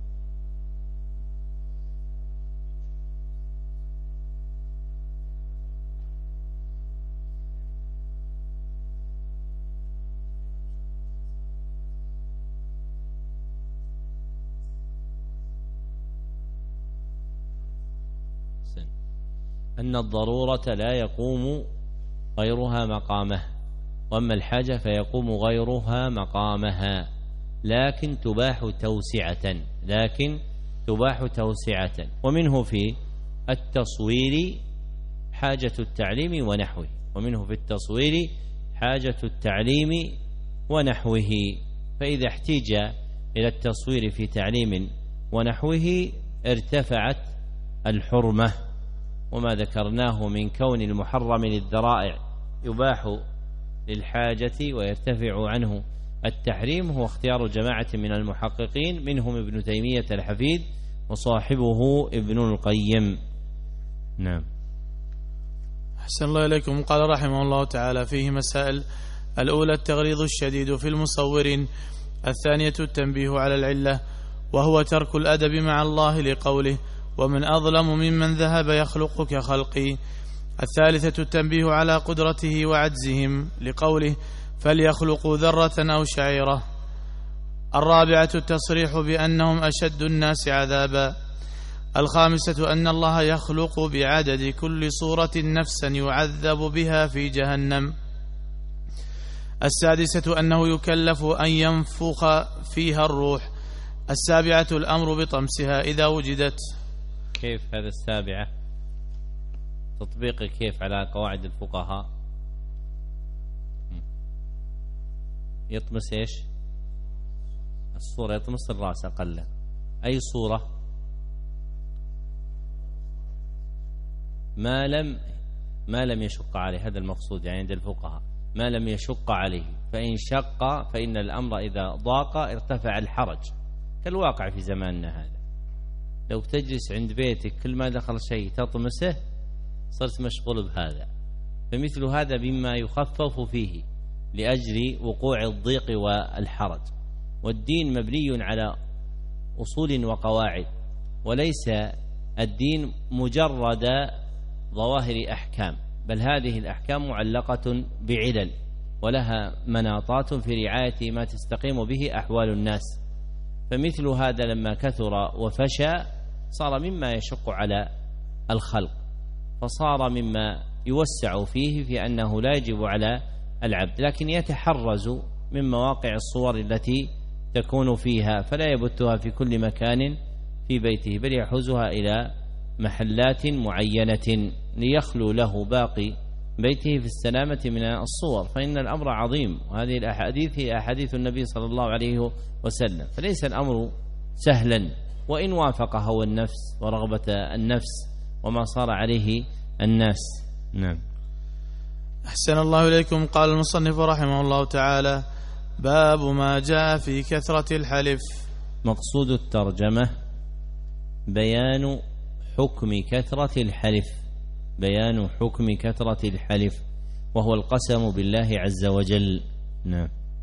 أن الضرورة لا يقوم غيرها مقامه، وأما الحاجة فيقوم غيرها مقامها، لكن تباح توسعة، لكن تباح توسعة. ومنه في التصوير حاجة التعليم ونحوه، ومنه في التصوير حاجة التعليم ونحوه، فإذا احتيج إلى التصوير في تعليم ونحوه ارتفعت الحرمة. وما ذكرناه من كون المحرم للذرائع يباح للحاجة ويرتفع عنه التحريم هو اختيار جماعة من المحققين، منهم ابن تيمية الحفيد وصاحبه ابن القيم. نعم. أحسن الله إليكم. قال رحمه الله تعالى: فيه مسائل: الأولى التغليظ الشديد في المصور، الثانية التنبيه على العلة وهو ترك الأدب مع الله لقوله: ومن أظلم ممن ذهب يخلق كخلقي، الثالثة التنبيه على قدرته وعجزهم لقوله: فليخلقوا ذرة أو شعيرة، الرابعة التصريح بأنهم أشد الناس عذابا، الخامسة أن الله يخلق بعدد كل صورة نفسا يعذب بها في جهنم، السادسة أنه يكلف أن ينفخ فيها الروح، السابعة الأمر بطمسها إذا وجدت. كيف هذا السابعة؟ تطبيق كيف على قواعد الفقهاء؟ يطمس ايش؟ الصورة، يطمس الرأس أقل. أي صورة؟ ما لم ما لم يشق عليه، هذا المقصود يعني عند الفقهاء، ما لم يشق عليه، فإن شق فإن الأمر إذا ضاق ارتفع الحرج، كالواقع في زماننا هذا. لو تجلس عند بيتك كل ما دخل شيء تطمسه صرت مشغول بهذا، فمثل هذا مما يخفف فيه لأجل وقوع الضيق والحرج. والدين مبني على أصول وقواعد، وليس الدين مجرد ظواهر أحكام، بل هذه الأحكام معلقة بعلل ولها مناطات في رعاية ما تستقيم به أحوال الناس. فمثل هذا لما كثر وفشى صار مما يشق على الخلق، فصار مما يوسع فيه في أنه لا يجب على العبد، لكن يتحرز من مواقع الصور التي تكون فيها، فلا يبتها في كل مكان في بيته، بل يحوزها إلى محلات معينة ليخلو له باقي بيته في السلامة من الصور، فإن الأمر عظيم. وهذه الأحاديث هي أحاديث النبي صلى الله عليه وسلم، فليس الأمر سهلا، وإن وافق هوى النفس ورغبة النفس وما صار عليه الناس. نعم. أحسن الله إليكم. قال المصنف رحمه الله تعالى: باب ما جاء في كثرة الحلف. مقصود الترجمة بيان حكم كثرة الحلف، بيان حكم كثرة الحلف، وهو القسم بالله عز وجل. نعم.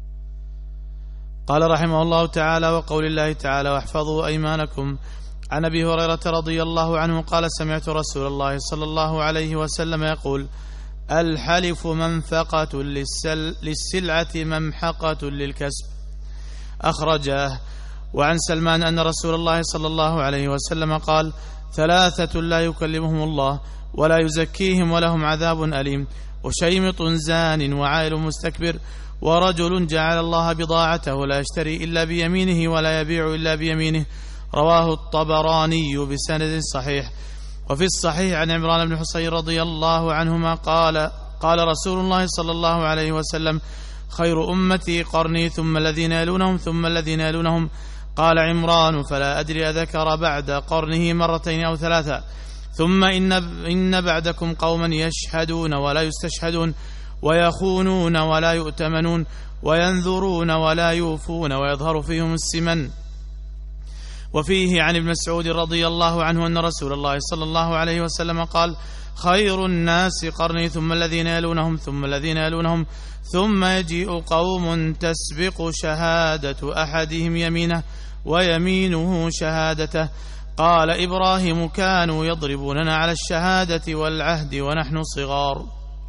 قال رحمه الله تعالى: وقول الله تعالى: واحفظوا أيمانكم. عن أبي هريرة رضي الله عنه قال: سمعت رسول الله صلى الله عليه وسلم يقول: الحلف منفقة للسل للسلعة ممحقة للكسب. أخرجاه. وعن سلمان أن رسول الله صلى الله عليه وسلم قال: ثلاثة لا يكلمهم الله ولا يزكيهم ولهم عذاب أليم: وشيمط زان وعائل مستكبر ورجل جعل الله بضاعته لا يشتري إلا بيمينه ولا يبيع إلا بيمينه. رواه الطبراني بسند صحيح. وفي الصحيح عن عمران بن حصين رضي الله عنهما قال: قال رسول الله صلى الله عليه وسلم: خير أمتي قرني ثم الذين يلونهم ثم الذين يلونهم. قال عمران: فلا أدري أذكر بعد قرنه مرتين أو ثلاثة. ثم إن, إن بعدكم قوما يشهدون ولا يستشهدون ويخونون ولا يؤتمنون وينذرون ولا يوفون ويظهر فيهم السمن. وفيه عن ابن مسعود رضي الله عنه أن رسول الله صلى الله عليه وسلم قال: خير الناس قرني ثم الذين يلونهم ثم الذين يلونهم ثم يجيء قوم تسبق شهادة أحدهم يمينه ويمينه شهادته. قال إبراهيم: كانوا يضربوننا على الشهادة والعهد ونحن صغار.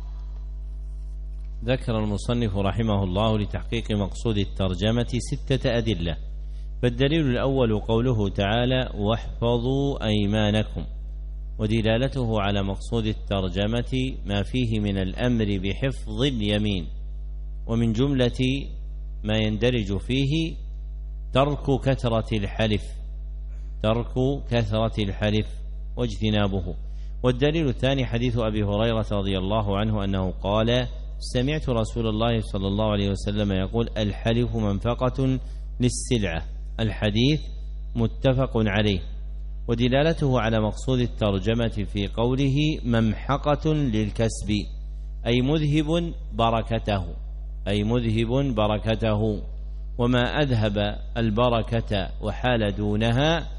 ذكر المصنف رحمه الله لتحقيق مقصود الترجمة ستة أدلة. فالدليل الأول قوله تعالى: واحفظوا أيمانكم، ودلالته على مقصود الترجمة ما فيه من الأمر بحفظ اليمين، ومن جملة ما يندرج فيه ترك كثرة الحلف، ترك كثرة الحلف واجتنابه. والدليل الثاني حديث أبي هريرة رضي الله عنه أنه قال: سمعت رسول الله صلى الله عليه وسلم يقول: الحلف منفقة للسلعة. الحديث متفق عليه. ودلالته على مقصود الترجمة في قوله: ممحقة للكسب، أي مذهب بركته، أي مذهب بركته، وما أذهب البركة وحال دونها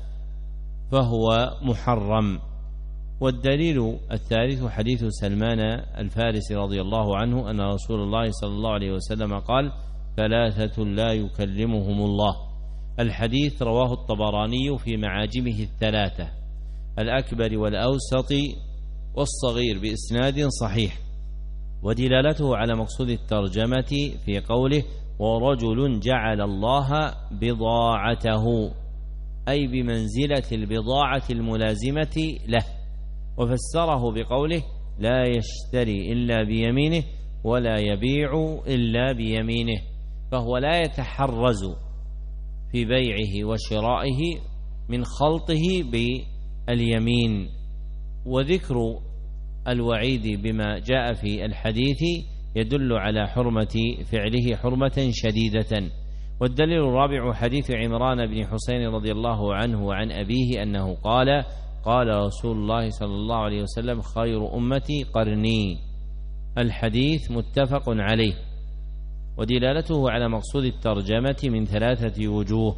فهو محرم. والدليل الثالث حديث سلمان الفارسي رضي الله عنه أن رسول الله صلى الله عليه وسلم قال: ثلاثة لا يكلمهم الله. الحديث رواه الطبراني في معاجمه الثلاثة، الأكبر والأوسط والصغير، بإسناد صحيح. ودلالته على مقصود الترجمة في قوله: ورجل جعل الله بضاعته، أي بمنزلة البضاعة الملازمة له. وفسره بقوله: لا يشتري إلا بيمينه ولا يبيع إلا بيمينه، فهو لا يتحرز في بيعه وشرائه من خلطه باليمين. وذكر الوعيد بما جاء في الحديث يدل على حرمة فعله حرمة شديدة. والدليل الرابع حديث عمران بن حصين رضي الله عنه وعن أبيه أنه قال: قال رسول الله صلى الله عليه وسلم: خير أمتي قرني. الحديث متفق عليه. ودلالته على مقصود الترجمة من ثلاثة وجوه.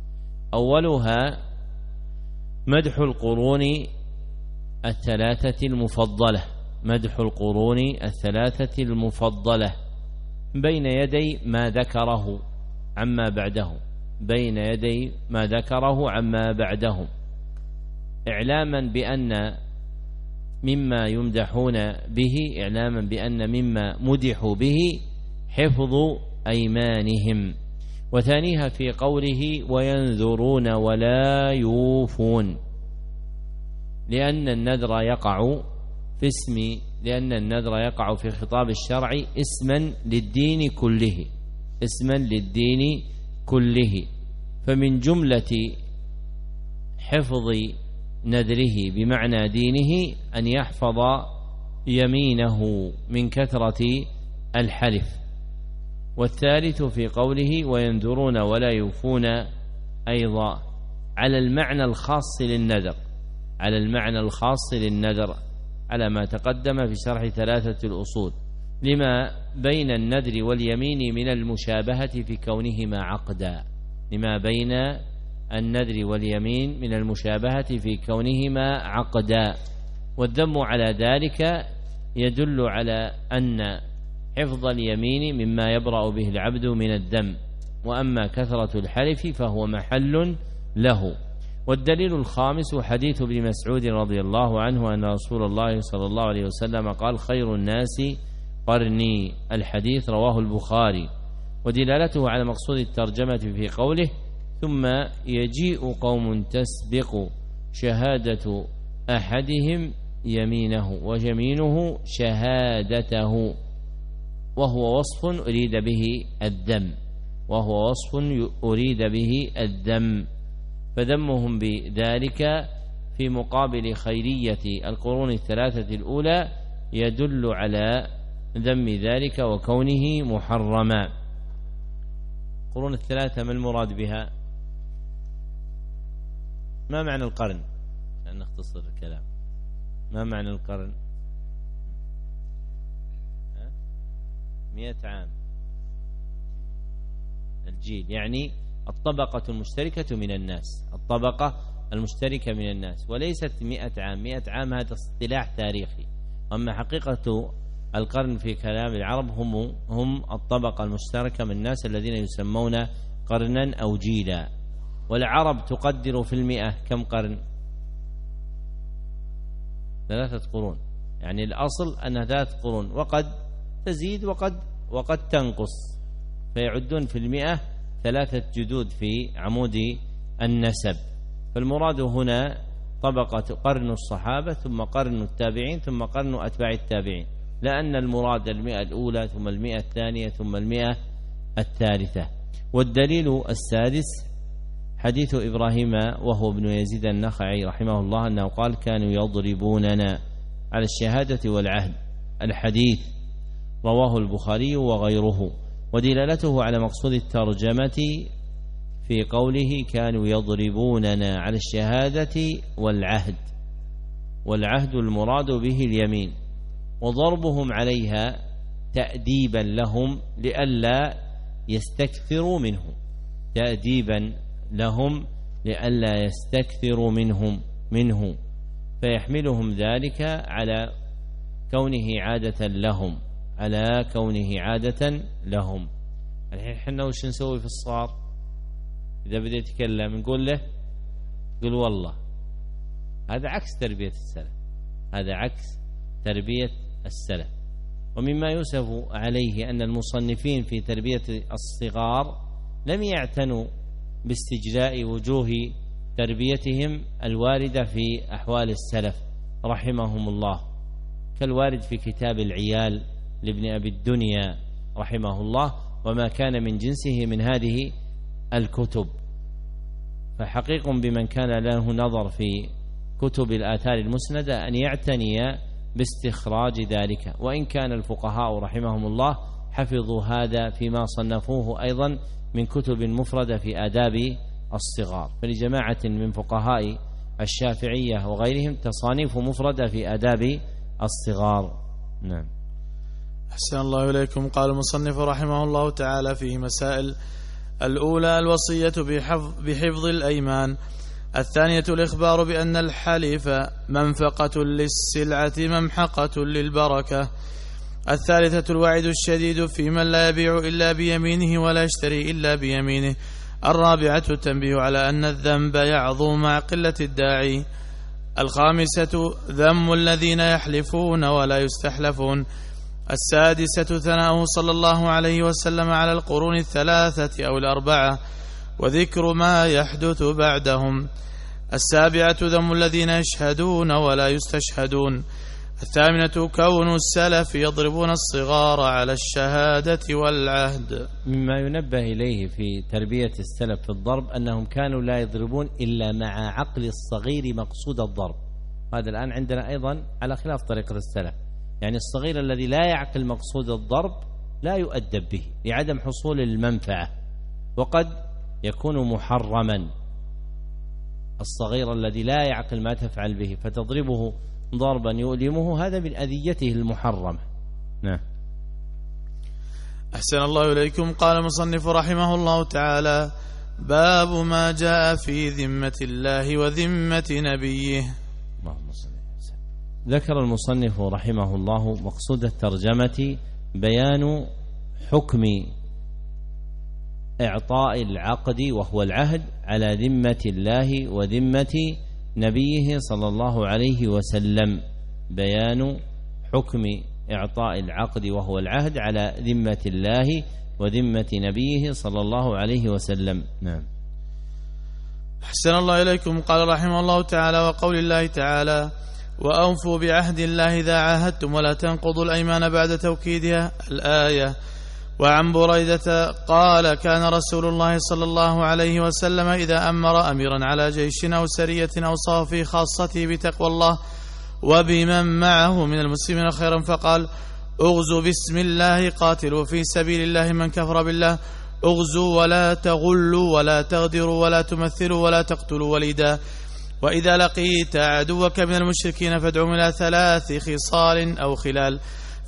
أولها مدح القرون الثلاثة المفضلة، مدح القرون الثلاثة المفضلة بين يدي ما ذكره عما بعده، بين يدي ما ذكره عما بعده، إعلاما بأن مما يمدحون به، إعلاما بأن مما مدحوا به حفظ أيمانهم. وثانيها في قوله: وينذرون ولا يوفون، لأن النذر يقع في اسم لأن النذر يقع في خطاب الشرع اسما للدين كله، اسما للدين كله. فمن جملة حفظ نذره بمعنى دينه أن يحفظ يمينه من كثرة الحلف. والثالث في قوله وينذرون ولا يوفون أيضا على المعنى الخاص للنذر، على المعنى الخاص للنذر على ما تقدم في شرح ثلاثة الأصول، لما بين النذر واليمين من المشابهة في كونهما عقدا، لما بين النذر واليمين من المشابهة في كونهما عقدا. والذم على ذلك يدل على أن حفظ اليمين مما يبرأ به العبد من الذم، وأما كثرة الحلف فهو محل له. والدليل الخامس حديث ابن مسعود رضي الله عنه أن رسول الله صلى الله عليه وسلم قال خير الناس قرني، الحديث رواه البخاري. ودلالته على مقصود الترجمة في قوله ثم يجيء قوم تسبق شهادة أحدهم يمينه ويمينه شهادته، وهو وصف أريد به الذم، وهو وصف أريد به الذم. فذمهم بذلك في مقابل خيرية القرون الثلاثة الأولى يدل على ذم ذلك وكونه محرما. القرون الثلاثة ما المراد بها؟ ما معنى القرن؟ عشان نختصر الكلام، ما معنى القرن؟ مئة عام، الجيل يعني الطبقة المشتركة من الناس، الطبقة المشتركة من الناس، وليست مئة عام. مئة عام هذا اصطلاح تاريخي، أما حقيقة القرن في كلام العرب هم هم الطبقة المشتركة من الناس الذين يسمون قرنا أو جيلا. والعرب تقدر في المئة كم قرن؟ ثلاثة قرون، يعني الأصل أنها ثلاث قرون، وقد تزيد وقد وقد تنقص، فيعدون في المئة ثلاثة جدود في عمود النسب. فالمراد هنا طبقة قرن الصحابة ثم قرن التابعين ثم قرن أتباع التابعين، لأن المراد المئة الأولى ثم المئة الثانية ثم المئة الثالثة. والدليل السادس حديث إبراهيم وهو ابن يزيد النخعي رحمه الله أنه قال كانوا يضربوننا على الشهادة والعهد، الحديث رواه البخاري وغيره. ودلالته على مقصود الترجمة في قوله كانوا يضربوننا على الشهادة والعهد، والعهد المراد به اليمين، وضربهم عليها تأديبا لهم لئلا يستكثروا منه، تأديبا لهم لئلا يستكثروا منهم منه فيحملهم ذلك على كونه عادة لهم، على كونه عادة لهم. الحين احنا وش نسوي في الصغار؟ إذا بدأ يتكلم نقول له قل والله، هذا عكس تربية السلف، هذا عكس تربية السلف. ومما يؤسف عليه أن المصنفين في تربية الصغار لم يعتنوا باستجلاء وجوه تربيتهم الواردة في أحوال السلف رحمهم الله، كالوارد في كتاب العيال لابن أبي الدنيا رحمه الله وما كان من جنسه من هذه الكتب. فحقيق بمن كان له نظر في كتب الآثار المسندة أن يعتني باستخراج ذلك، وإن كان الفقهاء رحمهم الله حفظوا هذا فيما صنفوه أيضا من كتب مفردة في آداب الصغار. فلجماعة من فقهاء الشافعية وغيرهم تصانيف مفردة في آداب الصغار. نعم. أحسن الله إليكم. قال المصنف رحمه الله تعالى فيه مسائل: الأولى الوصية بحفظ, بحفظ الأيمان. الثانية الإخبار بأن الحلف منفقة للسلعة ممحقة للبركة. الثالثة الوعد الشديد في من لا يبيع إلا بيمينه ولا يشتري إلا بيمينه. الرابعة التنبيه على أن الذنب يعظم مع قلة الداعي. الخامسة ذم الذين يحلفون ولا يستحلفون. السادسة ثناؤه صلى الله عليه وسلم على القرون الثلاثة أو الأربعة وذكر ما يحدث بعدهم. السابعة ذم الذين يشهدون ولا يستشهدون. الثامنة كون السلف يضربون الصغار على الشهادة والعهد. مما ينبه إليه في تربية السلف في الضرب أنهم كانوا لا يضربون إلا مع عقل الصغير مقصود الضرب. هذا الآن عندنا أيضا على خلاف طريقة السلف، يعني الصغير الذي لا يعقل مقصود الضرب لا يؤدب به لعدم حصول المنفعة، وقد يكون محرما. الصغير الذي لا يعقل ما تفعل به فتضربه ضربا يؤلمه، هذا من أذيته المحرمة. نعم. أحسن الله إليكم. قال المصنف رحمه الله تعالى: باب ما جاء في ذمة الله وذمة نبيه. ذكر المصنف رحمه الله مقصود الترجمة بيان حكم إعطاء العقد وهو العهد على ذمة الله وذمة نبيه صلى الله عليه وسلم. بيان حكم إعطاء العقد وهو العهد على ذمة الله وذمة نبيه صلى الله عليه وسلم. نعم. أحسن الله إليكم. قال رحمه الله تعالى: وقول الله تعالى: وأوفوا بعهد الله إذا عاهدتم ولا تنقضوا الأيمان بعد توكيدها، الآية. وعن بريدة قال: كان رسول الله صلى الله عليه وسلم إذا أمر أميرا على جيش أو سرية أوصاه في خاصته بتقوى الله وبمن معه من المسلمين خيرا، فقال: اغزوا بسم الله، قاتلوا في سبيل الله من كفر بالله، اغزوا ولا تغلوا ولا تغدروا ولا تمثلوا ولا تقتلوا وليدا، وإذا لقيت عدوك من المشركين فادعهم إلى ثلاث خصال أو خلال،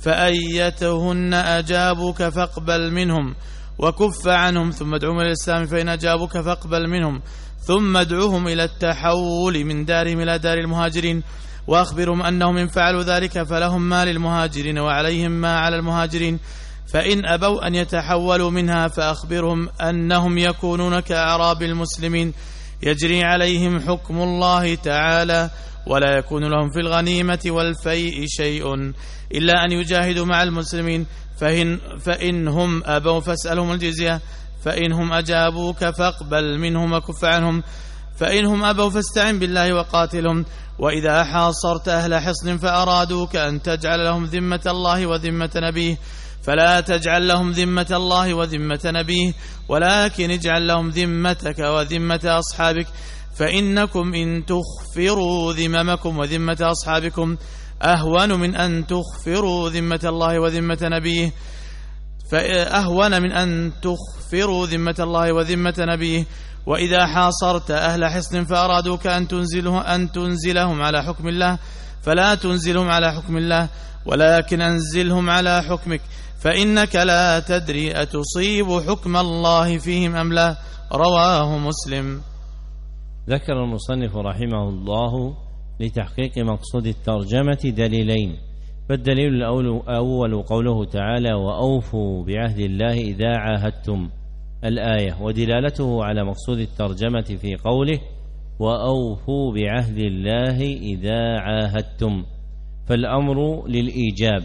فأيتهن أجابوك فاقبل منهم وكف عنهم، ثم ادعوهم إلى الإسلام فإن أجابوك فاقبل منهم، ثم ادعوهم إلى التحول من دارهم إلى دار المهاجرين، وأخبرهم أنهم إن فعلوا ذلك فلهم ما للمهاجرين وعليهم ما على المهاجرين، فإن أبوا أن يتحولوا منها فأخبرهم أنهم يكونون كأعراب المسلمين يجري عليهم حكم الله تعالى، ولا يكون لهم في الغنيمة والفيء شيء إلا أن يجاهدوا مع المسلمين، فإن فإنهم أبوا فاسألهم الجزية، فإنهم أجابوك فاقبل منهم وكف عنهم، فإنهم أبوا فاستعن بالله وقاتلهم، وإذا حاصرت أهل حصن فأرادوك أن تجعل لهم ذمة الله وذمة نبيه فلا تجعل لهم ذمة الله وذمة نبيه، ولكن اجعل لهم ذمتك وذمة أصحابك، فإنكم إن تخفروا ذممكم وذمة أصحابكم أهون من أن تخفروا ذمة الله وذمة نبيه فأهون من أن تخفروا ذمة الله وذمة نبيه. وإذا حاصرت أهل حصن فأرادوك أن تنزله أن تنزلهم على حكم الله فلا تنزلهم على حكم الله، ولكن أنزلهم على حكمك، فإنك لا تدري أتصيب حكم الله فيهم أم لا. رواه مسلم. ذكر المصنف رحمه الله لتحقيق مقصود الترجمة دليلين، فالدليل الأول قوله تعالى: وأوفوا بعهد الله إذا عاهدتم، الآية، ودلالته على مقصود الترجمة في قوله: وأوفوا بعهد الله إذا عاهدتم، فالأمر للإيجاب،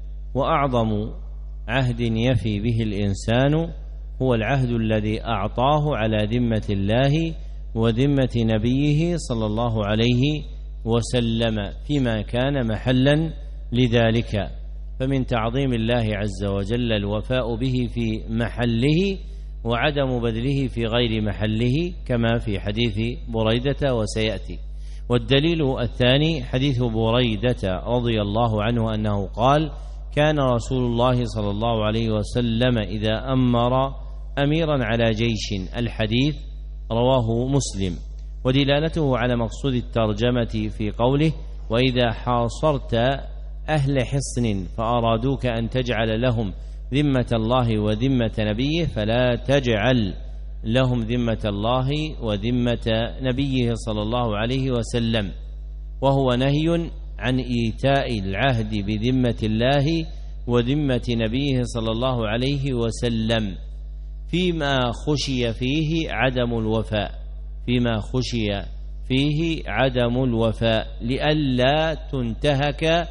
وأعظم عهد يفي به الإنسان هو العهد الذي أعطاه على ذمة الله وذمة نبيه صلى الله عليه وسلم فيما كان محلا لذلك، فمن تعظيم الله عز وجل الوفاء به في محله وعدم بذله في غير محله، كما في حديث بريدة وسيأتي. والدليل الثاني حديث بريدة رضي الله عنه أنه قال: كان رسول الله صلى الله عليه وسلم إذا أمر أميرا على جيش، الحديث رواه مسلم. ودلالته على مقصود الترجمة في قوله: وإذا حاصرت أهل حصن فأرادوك أن تجعل لهم ذمة الله وذمة نبيه فلا تجعل لهم ذمة الله وذمة نبيه صلى الله عليه وسلم، وهو نهي عن إيتاء العهد بذمة الله وذمة نبيه صلى الله عليه وسلم فيما خشي فيه عدم الوفاء فيما خشي فيه عدم الوفاء لئلا تنتهك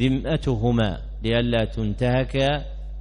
ذمتهما لئلا تنتهك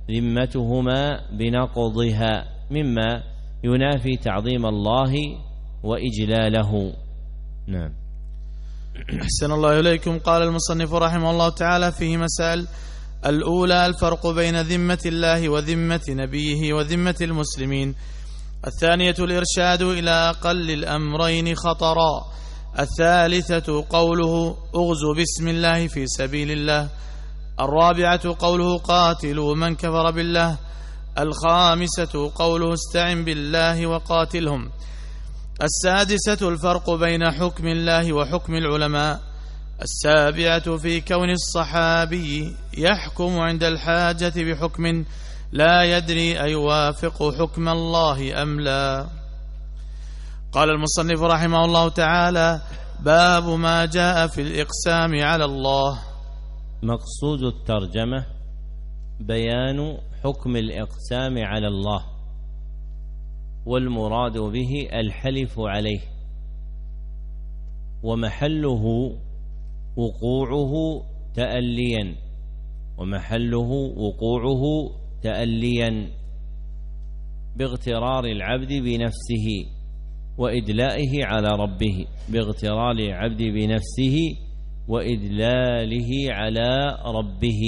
ذمتهما بنقضها، مما ينافي تعظيم الله وإجلاله. نعم. أحسن الله إليكم. قال المصنف رحمه الله تعالى فيه مسائل: الأولى الفرق بين ذمة الله وذمة نبيه وذمة المسلمين. الثانية الإرشاد إلى أقل الأمرين خطرا. الثالثة قوله أغزوا بسم الله في سبيل الله. الرابعة قوله قاتلوا من كفر بالله. الخامسة قوله استعن بالله وقاتلهم. السادسة الفرق بين حكم الله وحكم العلماء. السابعة في كون الصحابي يحكم عند الحاجة بحكم لا يدري أيوافق حكم الله أم لا. قال المصنف رحمه الله تعالى: باب ما جاء في الإقسام على الله. مقصود الترجمة بيان حكم الإقسام على الله، والمراد به الحلف عليه، ومحله وقوعه تأليا ومحله وقوعه تأليا باغترار العبد بنفسه وإدلائه على ربه، باغترار العبد بنفسه وإدلاله على ربه.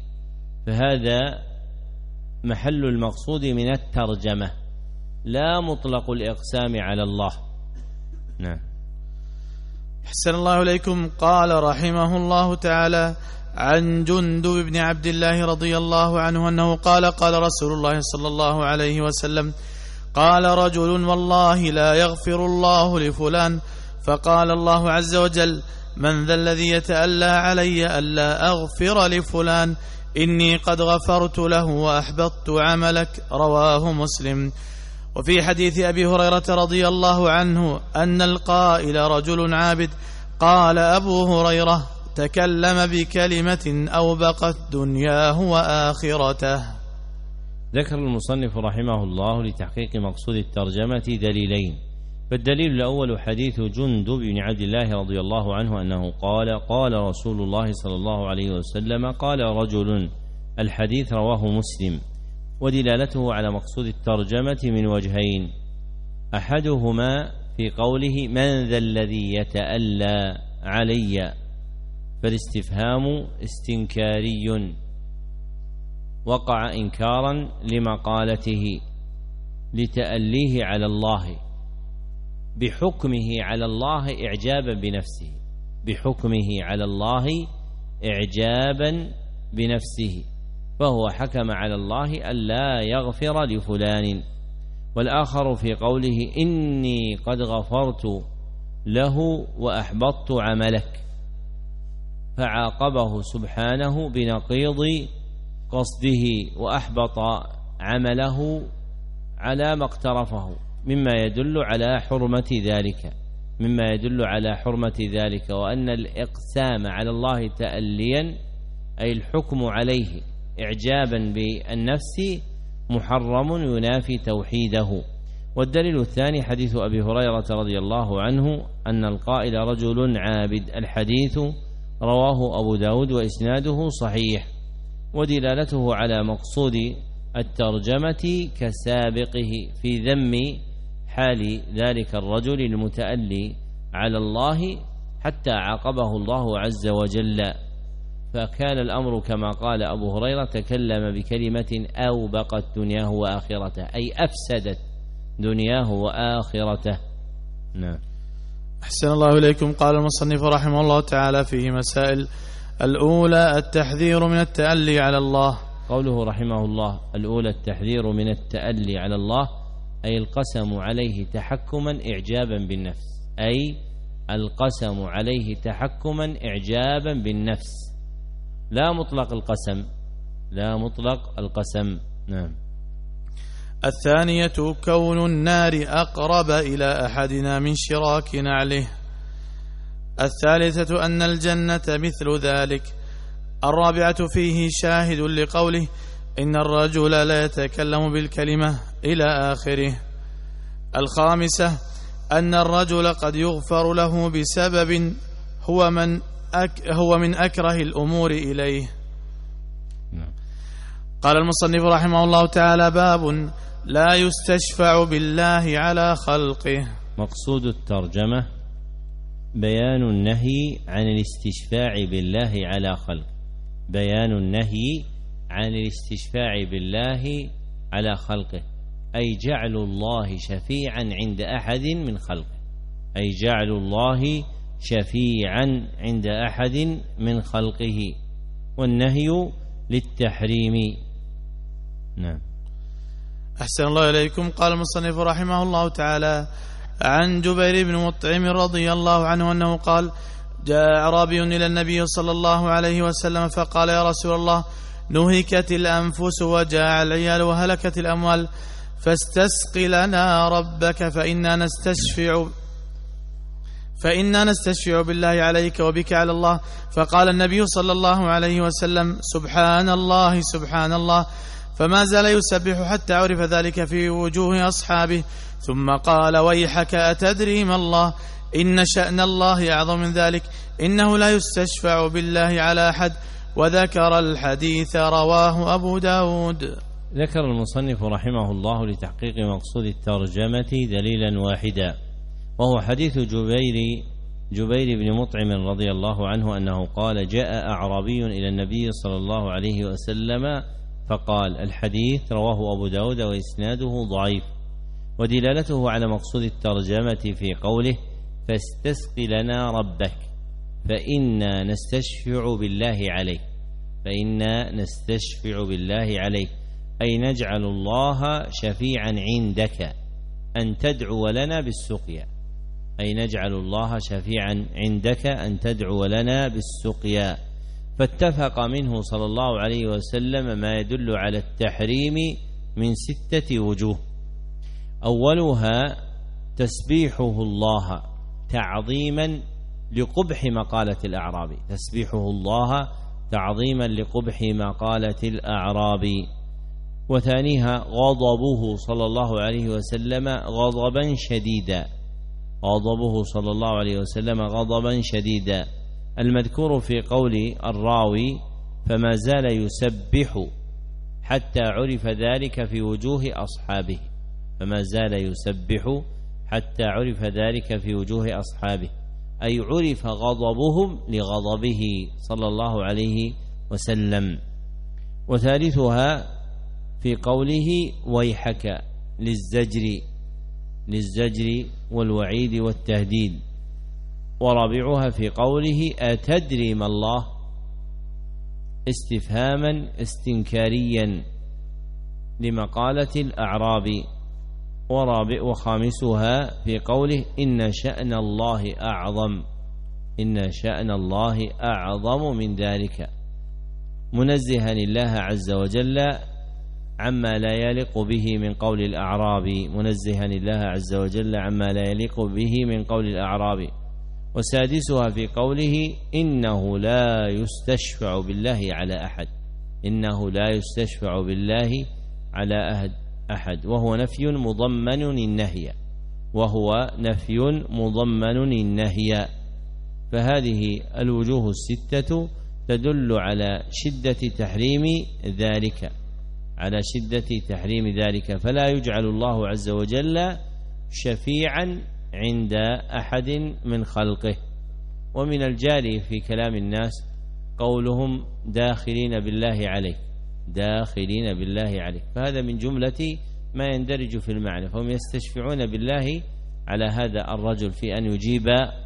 فهذا محل المقصود من الترجمة، لا مطلق الإقسام على الله. نعم. أحسن الله إليكم. قال رحمه الله تعالى عن جندب بن عبد الله رضي الله عنه أنه قال: قال رسول الله صلى الله عليه وسلم: قال رجل: والله لا يغفر الله لفلان. فقال الله عز وجل: من ذا الذي يتألى علي ألا أغفر لفلان؟ إني قد غفرت له وأحبطت عملك. رواه مسلم. وفي حديث أبي هريرة رضي الله عنه أن القائل رجل عابد. قال أبو هريرة: تكلم بكلمة أوبقت دنياه وآخرته. ذكر المصنف رحمه الله لتحقيق مقصود الترجمة دليلين. فالدليل الأول حديث جندب بن عبد الله رضي الله عنه أنه قال: قال رسول الله صلى الله عليه وسلم: قال رجل. الحديث رواه مسلم. ودلالته على مقصود الترجمة من وجهين: أحدهما في قوله: من ذا الذي يتألى علي، فالاستفهام استنكاري وقع إنكارا لمقالته لتأليه على الله، بحكمه على الله إعجابا بنفسه، بحكمه على الله إعجابا بنفسه، فهو حكم على الله ألا يغفر لفلان. والآخر في قوله: إني قد غفرت له وأحبطت عملك، فعاقبه سبحانه بنقيض قصده وأحبط عمله على ما اقترفه، مما يدل على حرمة ذلك مما يدل على حرمة ذلك وأن الإقسام على الله تأليا أي الحكم عليه إعجابا بالنفس محرم ينافي توحيده. والدليل الثاني حديث أبي هريرة رضي الله عنه أن القائل رجل عابد. الحديث رواه أبو داود وإسناده صحيح، ودلالته على مقصود الترجمة كسابقه في ذم حال ذلك الرجل المتألي على الله حتى عاقبه الله عز وجل. فكان الأمر كما قال أبو هريرة: تكلم بكلمة أوبقت دنياه وآخرته، أي أفسدت دنياه وآخرته. نعم. أحسن الله إليكم. قال المصنف رحمه الله تعالى فيه مسائل: الأولى التحذير من التألي على الله. قوله رحمه الله: الأولى التحذير من التألي على الله، أي القسم عليه تحكما إعجابا بالنفس، أي القسم عليه تحكما إعجابا بالنفس، لا مطلق القسم لا مطلق القسم. نعم. الثانية كون النار أقرب إلى أحدنا من شراك نعله. الثالثة أن الجنة مثل ذلك. الرابعة فيه شاهد لقوله: إن الرجل لا يتكلم بالكلمة إلى آخره. الخامسة أن الرجل قد يغفر له بسبب هو من أك هو من أكره الأمور إليه. قال المصنف رحمه الله تعالى: باب لا يستشفع بالله على خلقه. مقصود الترجمة بيان النهي عن الاستشفاع بالله على خلق. بيان النهي عن الاستشفاع بالله على خلقه، أي جعل الله شفيعا عند أحد من خلقه، أي جعل الله شفيعا عند أحد من خلقه، والنهي للتحريم. نعم. أحسن الله إليكم. قال المصنف رحمه الله تعالى: عن جبير بن مطعم رضي الله عنه أنه قال: جاء أعرابي إلى النبي صلى الله عليه وسلم فقال: يا رسول الله، نهكت الأنفس وجاع العيال وهلكت الأموال، فاستسق لنا ربك فإنا نستشفع فإنا نستشفع بالله عليك وبك على الله. فقال النبي صلى الله عليه وسلم: سبحان الله سبحان الله. فما زال يسبح حتى عرف ذلك في وجوه أصحابه، ثم قال: ويحك أتدري ما الله؟ إن شأن الله أعظم من ذلك، إنه لا يستشفع بالله على أحد. وذكر الحديث رواه أبو داود. ذكر المصنف رحمه الله لتحقيق مقصود الترجمة دليلا واحدا، وهو حديث جبير جبير بن مطعم رضي الله عنه أنه قال: جاء أعرابي إلى النبي صلى الله عليه وسلم فقال. الحديث رواه أبو داود وإسناده ضعيف، ودلالته على مقصود الترجمة في قوله: فاستسق لنا ربك فإنا نستشفع بالله عليك، فإنا نستشفع بالله عليك، أي نجعل الله شفيعا عندك أن تدعو لنا بالسقيا، أي نجعل الله شفيعا عندك أن تدعو لنا بالسقيا. فاتفق منه صلى الله عليه وسلم ما يدل على التحريم من ستة وجوه. أولها تسبيحه الله تعظيما لقبح مقالة الأعرابي، تسبيحه الله تعظيما لقبح مقالة الأعرابي. وثانيها غضبه صلى الله عليه وسلم غضبا شديدا، غضبه صلى الله عليه وسلم غضبا شديدا، المذكور في قول الراوي: فما زال يسبح حتى عرف ذلك في وجوه أصحابه، فما زال يسبح حتى عرف ذلك في وجوه أصحابه، أي عرف غضبهم لغضبه صلى الله عليه وسلم. وثالثها في قوله: ويحك للزجر للزجر والوعيد والتهديد. ورابعها في قوله: أتدري ما الله؟ استفهاما استنكاريا لمقالة الأعراب. ورابع وخامسها في قوله: إن شأن الله أعظم، إن شأن الله أعظم من ذلك، منزها الله عز وجل عما لا يليق به من قول الأعراب، منزها الله عز وجل عما لا يليق به من قول الأعراب. وسادسها في قوله: إنه لا يستشفع بالله على أحد، إنه لا يستشفع بالله على أحد أحد وهو نفي مضمن النهي، وهو نفي مضمن النهي. فهذه الوجوه الستة تدل على شدة تحريم ذلك، على شدة تحريم ذلك، فلا يجعل الله عز وجل شفيعا عند أحد من خلقه. ومن الجاري في كلام الناس قولهم: داخلين بالله عليك، داخلين بالله عليك، فهذا من جملة ما يندرج في المعنى، فهم يستشفعون بالله على هذا الرجل في أن يجيب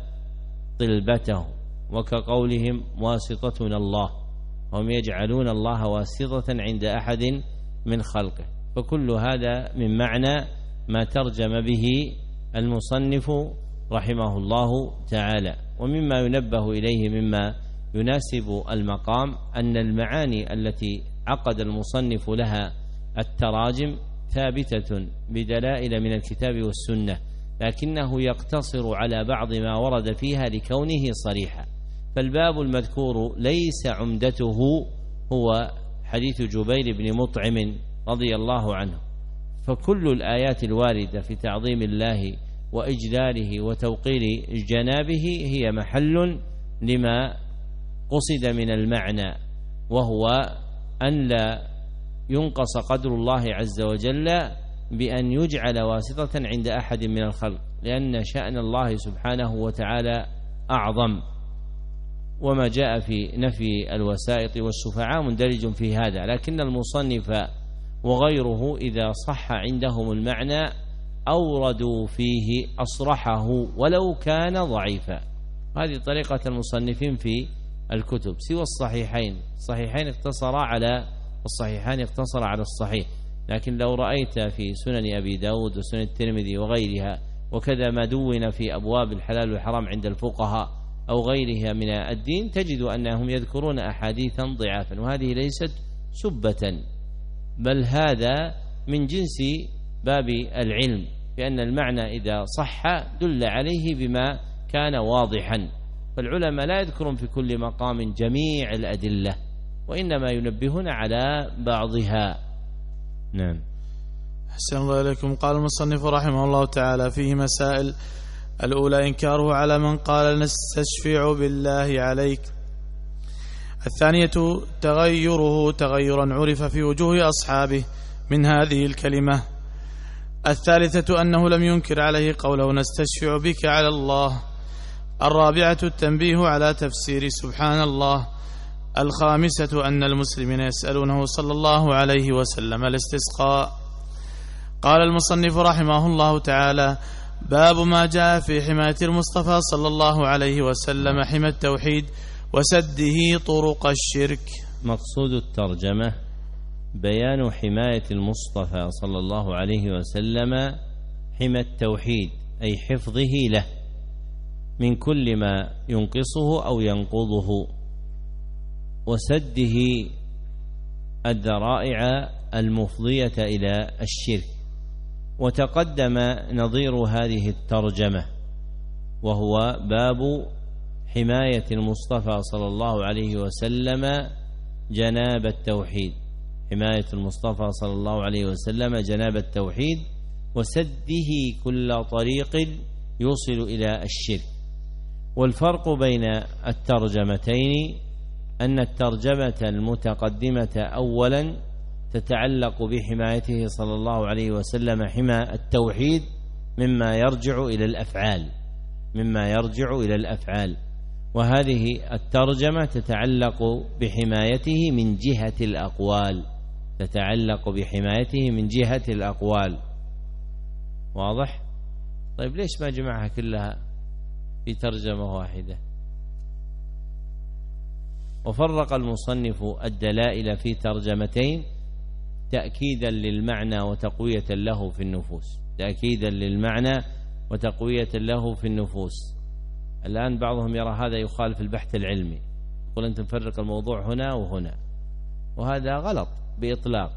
طلبته، وكقولهم: واسطتنا الله، هم يجعلون الله واسطة عند أحد من خلقه. فكل هذا من معنى ما ترجم به المصنف رحمه الله تعالى. ومما ينبه إليه مما يناسب المقام أن المعاني التي عقد المصنف لها التراجم ثابتة بدلائل من الكتاب والسنة، لكنه يقتصر على بعض ما ورد فيها لكونه صريحا. فالباب المذكور ليس عمدته هو حديث جبير بن مطعم رضي الله عنه، فكل الآيات الواردة في تعظيم الله وإجلاله وتوقير جنابه هي محل لما قصد من المعنى، وهو أن لا ينقص قدر الله عز وجل بأن يجعل واسطة عند أحد من الخلق، لأن شأن الله سبحانه وتعالى أعظم، وما جاء في نفي الوسائط والشفعاء مندرج في هذا، لكن المصنف وغيره إذا صح عندهم المعنى أوردوا فيه أصرحه ولو كان ضعيفا. هذه طريقة المصنفين في الكتب سوى الصحيحين. الصحيحين اقتصر على الصحيحان اقتصر على الصحيح، لكن لو رأيت في سنن أبي داود وسنن الترمذي وغيرها، وكذا ما دون في أبواب الحلال والحرام عند الفقهاء أو غيرها من الدين، تجد أنهم يذكرون أحاديثا ضعافا، وهذه ليست سبة، بل هذا من جنس باب العلم، بأن المعنى إذا صح دل عليه بما كان واضحا. فالعلماء لا يذكرون في كل مقام جميع الأدلة، وإنما ينبهون على بعضها. نعم. أحسن الله إليكم. قال المصنف رحمه الله تعالى: فيه مسائل. الأولى إنكاره على من قال نستشفع بالله عليك. الثانية تغيره تغيرا عرف في وجوه أصحابه من هذه الكلمة. الثالثة أنه لم ينكر عليه قوله نستشفع بك على الله. الرابعة التنبيه على تفسير سبحان الله. الخامسة أن المسلمين يسألونه صلى الله عليه وسلم الاستسقاء. قال المصنف رحمه الله تعالى: باب ما جاء في حماية المصطفى صلى الله عليه وسلم حمى التوحيد وسده طرق الشرك. مقصود الترجمة بيان حماية المصطفى صلى الله عليه وسلم حمى التوحيد، أي حفظه له من كل ما ينقصه أو ينقضه، وسده الذرائع المفضية إلى الشرك. وتقدم نظير هذه الترجمة، وهو باب حماية المصطفى صلى الله عليه وسلم جناب التوحيد، حماية المصطفى صلى الله عليه وسلم جناب التوحيد وسده كل طريق يوصل إلى الشرك. والفرق بين الترجمتين أن الترجمة المتقدمة أولا تتعلق بحمايته صلى الله عليه وسلم حمى التوحيد مما يرجع إلى الأفعال مما يرجع إلى الأفعال وهذه الترجمة تتعلق بحمايته من جهة الأقوال تتعلق بحمايته من جهة الأقوال. واضح؟ طيب ليش ما جمعها كلها في ترجمة واحدة؟ وفرق المصنف الدلائل في ترجمتين تأكيدا للمعنى وتقوية له في النفوس تأكيدا للمعنى وتقوية له في النفوس. الآن بعضهم يرى هذا يخالف البحث العلمي، يقول أنت مفرق الموضوع هنا وهنا، وهذا غلط بإطلاق،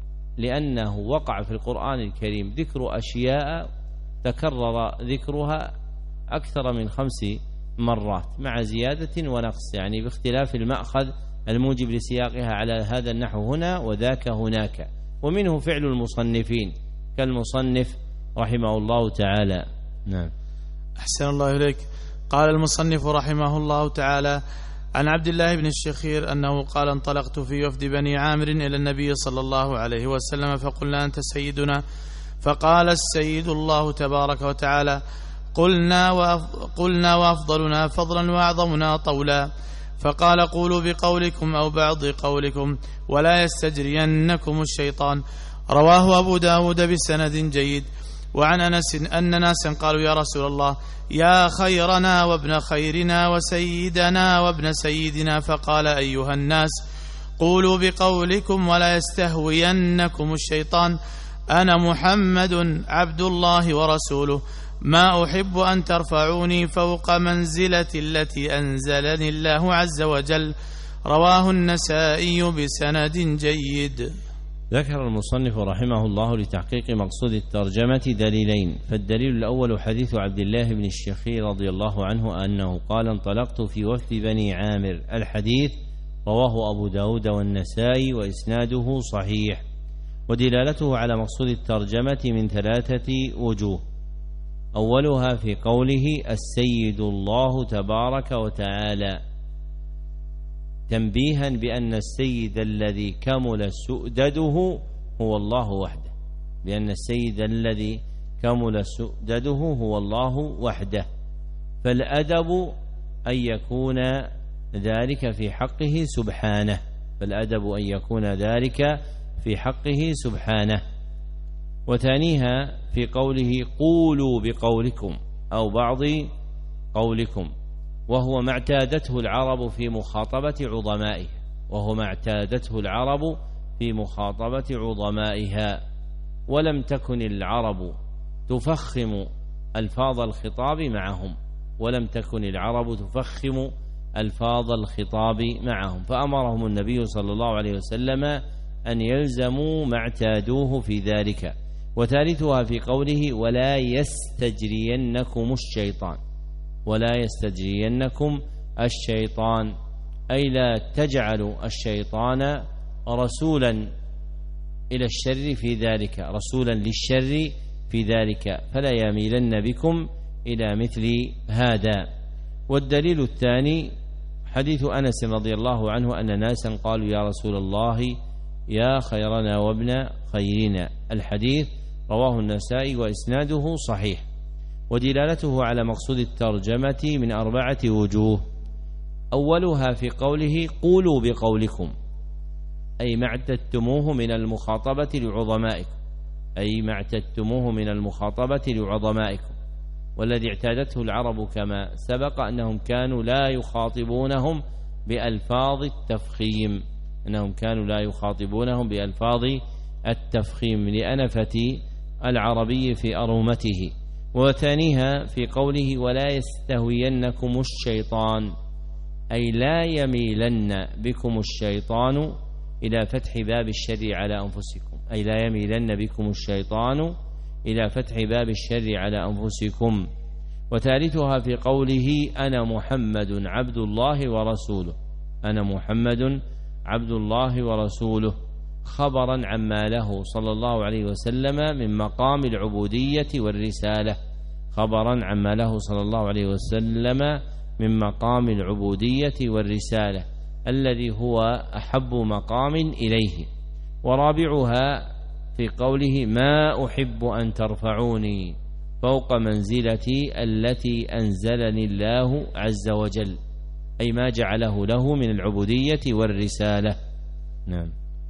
لأنه وقع في القرآن الكريم ذكر أشياء تكرر ذكرها أكثر من خمس مرات مع زيادة ونقص، يعني باختلاف المأخذ الموجب لسياقها على هذا النحو هنا وذاك هناك، ومنه فعل المصنفين كالمصنف رحمه الله تعالى. نعم. أحسن الله إليك. قال المصنف رحمه الله تعالى: عن عبد الله بن الشخير أنه قال: انطلقت في وفد بني عامر إلى النبي صلى الله عليه وسلم فقلنا: أنت سيدنا؟ فقال: السيد الله تبارك وتعالى. قلنا وقلنا وأفضلنا فضلا وأعظمنا طولا. فقال: قولوا بقولكم أو بعض قولكم ولا يستجرينكم الشيطان. رواه أبو داود بسند جيد. وعن أنس أن ناسا قالوا: يا رسول الله، يا خيرنا وابن خيرنا وسيدنا وابن سيدنا. فقال: أيها الناس، قولوا بقولكم ولا يستهوينكم الشيطان. أنا محمد عبد الله ورسوله، ما أحب أن ترفعوني فوق منزلة التي أنزلني الله عز وجل. رواه النسائي بسند جيد. ذكر المصنف رحمه الله لتحقيق مقصود الترجمة دليلين. فالدليل الأول حديث عبد الله بن الشخير رضي الله عنه أنه قال: انطلقت في وفد بني عامر. الحديث رواه أبو داود والنسائي وإسناده صحيح، ودلالته على مقصود الترجمة من ثلاثة وجوه. أولها في قوله: السيد الله تبارك وتعالى، تنبيها بأن السيد الذي كمل سؤدده هو الله وحده بأن السيد الذي كمل سؤدده هو الله وحده. فالأدب أن يكون ذلك في حقه سبحانه، فالأدب أن يكون ذلك في حقه سبحانه. وثانيها في قوله قولوا بقولكم أو بعض قولكم، وهو ما اعتادته العرب في مخاطبة عظمائها وهو ما اعتادته العرب في مخاطبة عظمائها، ولم تكن العرب تفخم ألفاظ الخطاب معهم ولم تكن العرب تفخم ألفاظ الخطاب معهم فأمرهم النبي صلى الله عليه وسلم أن يلزموا ما اعتادوه في ذلك. وثالثها في قوله ولا يستجرينكم الشيطان، ولا يستجرينكم الشيطان أي لا تجعلوا الشيطان رسولا إلى الشر في ذلك، رسولا للشر في ذلك، فلا يميلن بكم إلى مثل هذا. والدليل الثاني حديث أنس رضي الله عنه أن ناسا قالوا يا رسول الله يا خيرنا وابن خيرنا، الحديث رواه النسائي وإسناده صحيح. ودلالته على مقصود الترجمة من أربعة وجوه. أولها في قوله قولوا بقولكم، أي ما اعتدتموه من المخاطبة لعظمائكم، أي ما اعتدتموه من المخاطبة لعظمائكم، والذي اعتادته العرب كما سبق أنهم كانوا لا يخاطبونهم بألفاظ التفخيم أنهم كانوا لا يخاطبونهم بألفاظ التفخيم لأنفة العربي في أرومته. وثانيها في قوله ولا يستهوينكم الشيطان، أي لا يميلن بكم الشيطان إلى فتح باب الشر على أنفسكم، أي لا يميلن بكم الشيطان إلى فتح باب الشر على أنفسكم. وثالثها في قوله أنا محمد عبد الله ورسوله، أنا محمد عبد الله ورسوله، خبرا عما له صلى الله عليه وسلم من مقام العبودية والرسالة، خبرا عما له صلى الله عليه وسلم من مقام العبودية والرسالة الذي هو أحب مقام إليه. ورابعها في قوله ما أحب أن ترفعوني فوق منزلتي التي أنزلني الله عز وجل، أي ما جعله له من العبودية والرسالة. نعم.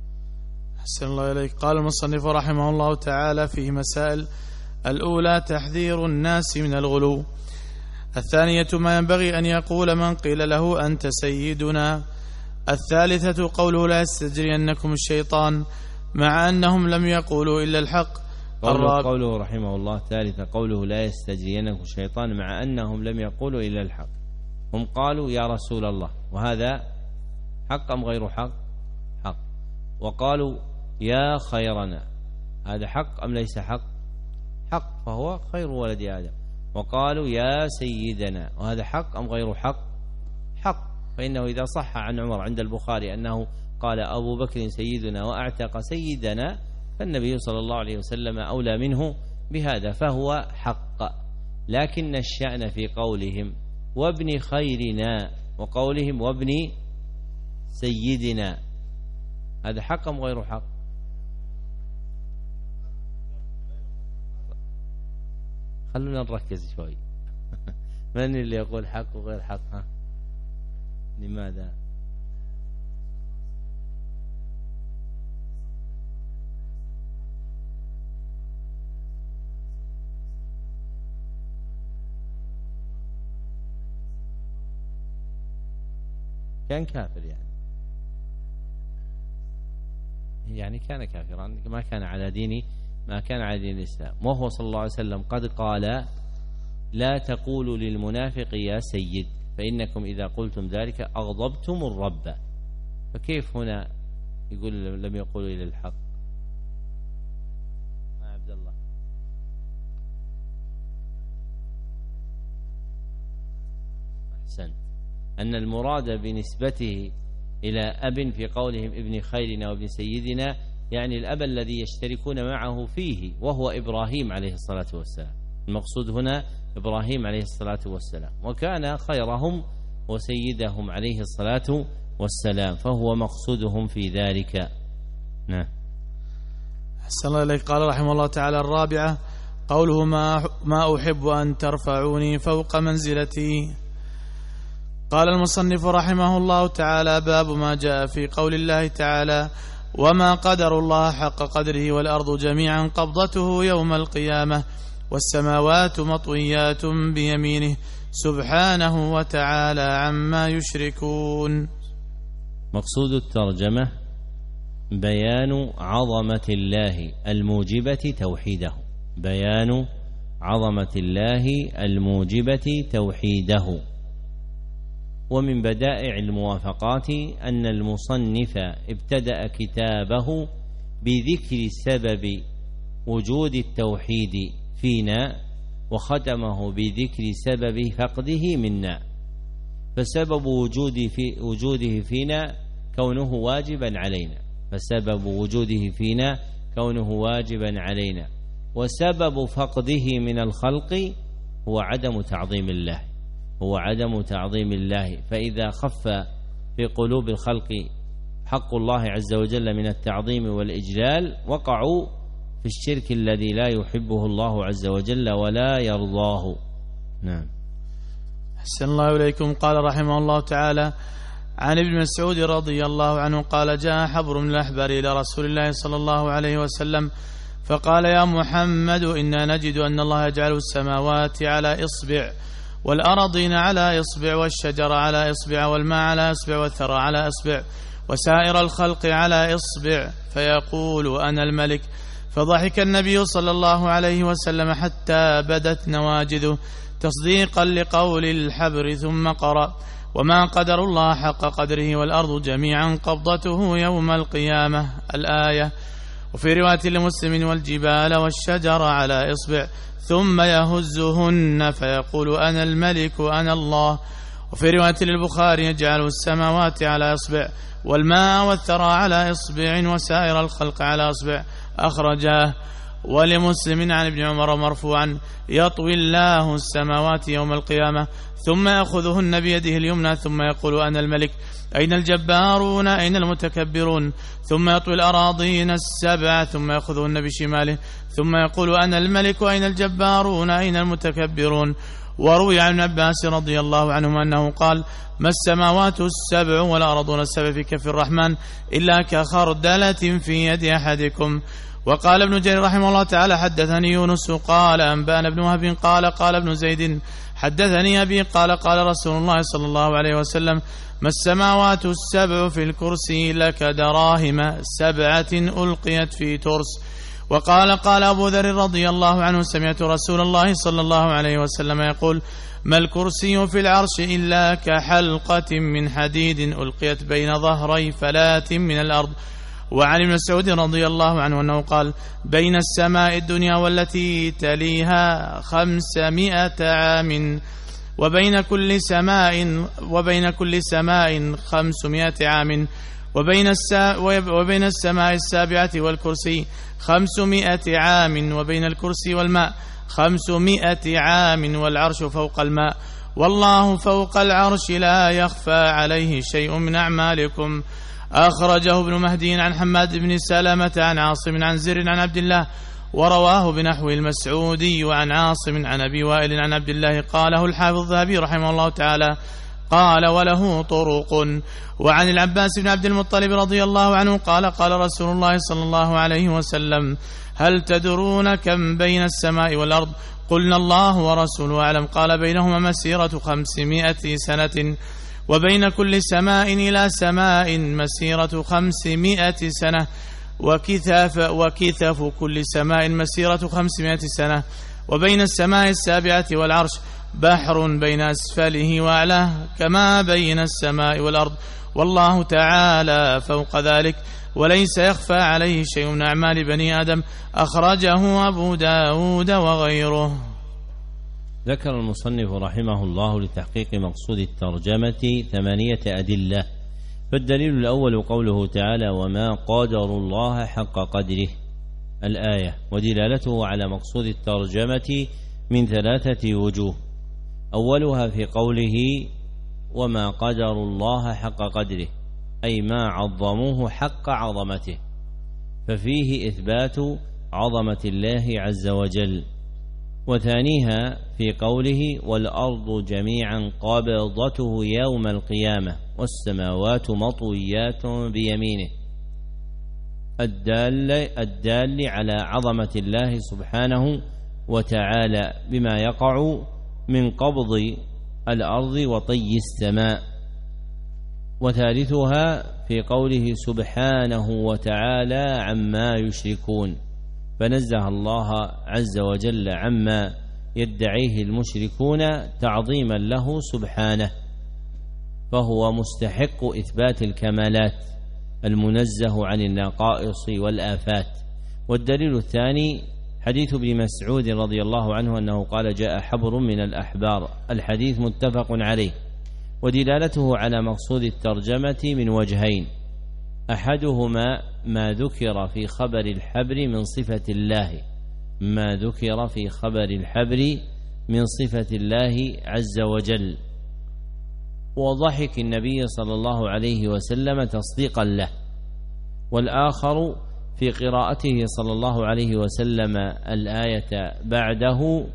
أحسن الله إليك. قال المصنف رحمه الله تعالى فيه مسائل: الأولى تحذير الناس من الغلو، الثانية ما ينبغي أن يقول من قيل له أنت سيدنا، الثالثة قوله لا يستجرينكم الشيطان مع أنهم لم يقولوا إلا الحق. قوله, قوله رحمه الله ثالثة قوله لا يستجرينكم الشيطان مع أنهم لم يقولوا إلا الحق، هم قالوا يا رسول الله، وهذا حق أم غير حق؟ حق. وقالوا يا خيرنا، هذا حق أم ليس حق؟ حق، فهو خير ولد آدم. وقالوا يا سيدنا، وهذا حق أم غير حق؟ حق، فإنه إذا صح عن عمر عند البخاري أنه قال أبو بكر سيدنا وأعتق سيدنا، فالنبي صلى الله عليه وسلم أولى منه بهذا، فهو حق. لكن الشأن في قولهم وابن خيرنا وقولهم وابن سيدنا، هذا حق أم غير حق؟ خلونا نركز شوي. من اللي يقول حق وغير حق؟ ها؟ لماذا؟ كان كافر يعني يعني كان كافرا، ما كان على دين ما كان على دين الإسلام. وهو صلى الله عليه وسلم قد قال لا تقولوا للمنافق يا سيد فإنكم إذا قلتم ذلك أغضبتم الرب، فكيف هنا يقول لم يقولوا إلى الحق؟ ما عبد الله أحسن، أن المراد بنسبته إلى أب في قولهم ابن خيرنا وابن سيدنا يعني الأب الذي يشتركون معه فيه، وهو إبراهيم عليه الصلاة والسلام. المقصود هنا إبراهيم عليه الصلاة والسلام، وكان خيرهم وسيدهم عليه الصلاة والسلام، فهو مقصودهم في ذلك. نعم. أحسن الله إليك. قال رحمه الله تعالى الرابعة قوله ما ما أحب أن ترفعوني فوق منزلتي، قال المصنف رحمه الله تعالى: باب ما جاء في قول الله تعالى: وما قدر الله حق قدره والأرض جميعا قبضته يوم القيامة والسماوات مطويات بيمينه سبحانه وتعالى عما يشركون. مقصود الترجمة بيان عظمة الله الموجبة توحيده، بيان عظمة الله الموجبة توحيده. ومن بدائع الموافقات أن المصنف ابتدأ كتابه بذكر سبب وجود التوحيد فينا وختمه بذكر سبب فقده منا. فسبب وجود في وجوده فينا كونه واجبا علينا، فسبب وجوده فينا كونه واجبا علينا، وسبب فقده من الخلق هو عدم تعظيم الله، هو عدم تعظيم الله. فإذا خف في قلوب الخلق حق الله عز وجل من التعظيم والإجلال وقعوا في الشرك الذي لا يحبه الله عز وجل ولا يرضاه. نعم. أحسن الله إليكم. قال رحمه الله تعالى: عن ابن مسعود رضي الله عنه قال: جاء حبر من الأحبار إلى رسول الله صلى الله عليه وسلم فقال: يا محمد إنا نجد أن الله يجعل السماوات على إصبع والأراضين على إصبع والشجر على إصبع والماء على إصبع والثرى على إصبع وسائر الخلق على إصبع فيقول أنا الملك. فضحك النبي صلى الله عليه وسلم حتى بدت نواجذه تصديقا لقول الحبر، ثم قرأ: وما قدر الله حق قدره والأرض جميعا قبضته يوم القيامة الآية. وفي رواية لمسلم: والجبال والشجر على إصبع ثم يهزهن فيقول أنا الملك أنا الله. وفي رواية للبخاري: يجعل السماوات على إصبع والماء والثرى على إصبع وسائر الخلق على إصبع أخرجاه. ولمسلم عن ابن عمر مرفوعا: يطوي الله السماوات يوم القيامة ثم يأخذهن بيده اليمنى ثم يقول أنا الملك أين الجبارون أين المتكبرون، ثم يطوي الأراضين السبع ثم يأخذهن بشماله ثم يقول أنا الملك أين الجبارون أين المتكبرون. وروي عن ابن عباس رضي الله عنهما أنه قال: ما السماوات السبع والأرضون السبع في كف الرحمن إلا كخردلة في يد أحدكم. وقال ابن جرير رحمه الله تعالى: حدثني يونس قال أنبأنا ابن وهب قال قال ابن زيد حدثني أبي قال قال رسول الله صلى الله عليه وسلم: ما السماوات السبع في الكرسي لك دراهم سبعة ألقيت في ترس. وقال قال أبو ذر رضي الله عنه: سمعت رسول الله صلى الله عليه وسلم يقول: ما الكرسي في العرش إلا كحلقة من حديد ألقيت بين ظهري فلاة من الأرض. وعن ابن مسعود رضي الله عنه أنه قال: بين السماء الدنيا والتي تليها خمسمائة عام وبين كل سماء وبين كل سماء خمسمائة عام وبين وبين السماء السابعة والكرسي خمسمائة عام وبين الكرسي والماء خمسمائة عام والعرش فوق الماء والله فوق العرش لا يخفى عليه شيء من أعمالكم. أخرجه ابن مهدي عن حماد بن سلمة عن عاصم عن زر عن عبد الله ورواه بنحو المسعودي وعن عاصم عن أبي وائل عن عبد الله قاله الحافظ الذهبي رحمه الله تعالى قال وله طرق. وعن العباس بن عبد المطلب رضي الله عنه قال قال رسول الله صلى الله عليه وسلم: هل تدرون كم بين السماء والأرض؟ قلنا الله ورسوله أعلم. قال: بينهما مسيرة خمسمائة سنة وبين كل سماء إلى سماء مسيرة خمسمائة سنة وكثف, وكثف كل سماء مسيرة خمسمائة سنة وبين السماء السابعة والعرش بحر بين أسفله وأعلاه كما بين السماء والأرض والله تعالى فوق ذلك وليس يخفى عليه شيء من أعمال بني آدم. أخرجه أبو داود وغيره. ذكر المصنف رحمه الله لتحقيق مقصود الترجمة ثمانية أدلة. فالدليل الأول قوله تعالى: وما قدر الله حق قدره الآية، ودلالته على مقصود الترجمة من ثلاثة وجوه. أولها في قوله: وما قدر الله حق قدره، أي ما عظموه حق عظمته، ففيه إثبات عظمة الله عز وجل وثانيها في قوله والأرض جميعا قبضته يوم القيامة والسماوات مطويات بيمينه، الدال, الدال على عظمة الله سبحانه وتعالى بما يقع من قبض الأرض وطي السماء. وثالثها في قوله سبحانه وتعالى عما يشركون، فنزه الله عز وجل عما يدعيه المشركون تعظيما له سبحانه، فهو مستحق إثبات الكمالات المنزه عن النقائص والآفات. والدليل الثاني حديث ابن مسعود رضي الله عنه أنه قال جاء حبر من الأحبار، الحديث متفق عليه، ودلالته على مقصود الترجمة من وجهين، أحدهما ما ذكر في خبر الحبر من صفة الله ما ذكر في خبر الحبر من صفة الله عز وجل، وضحك النبي صلى الله عليه وسلم تصديقا له، والآخر في قراءته صلى الله عليه وسلم الآية بعده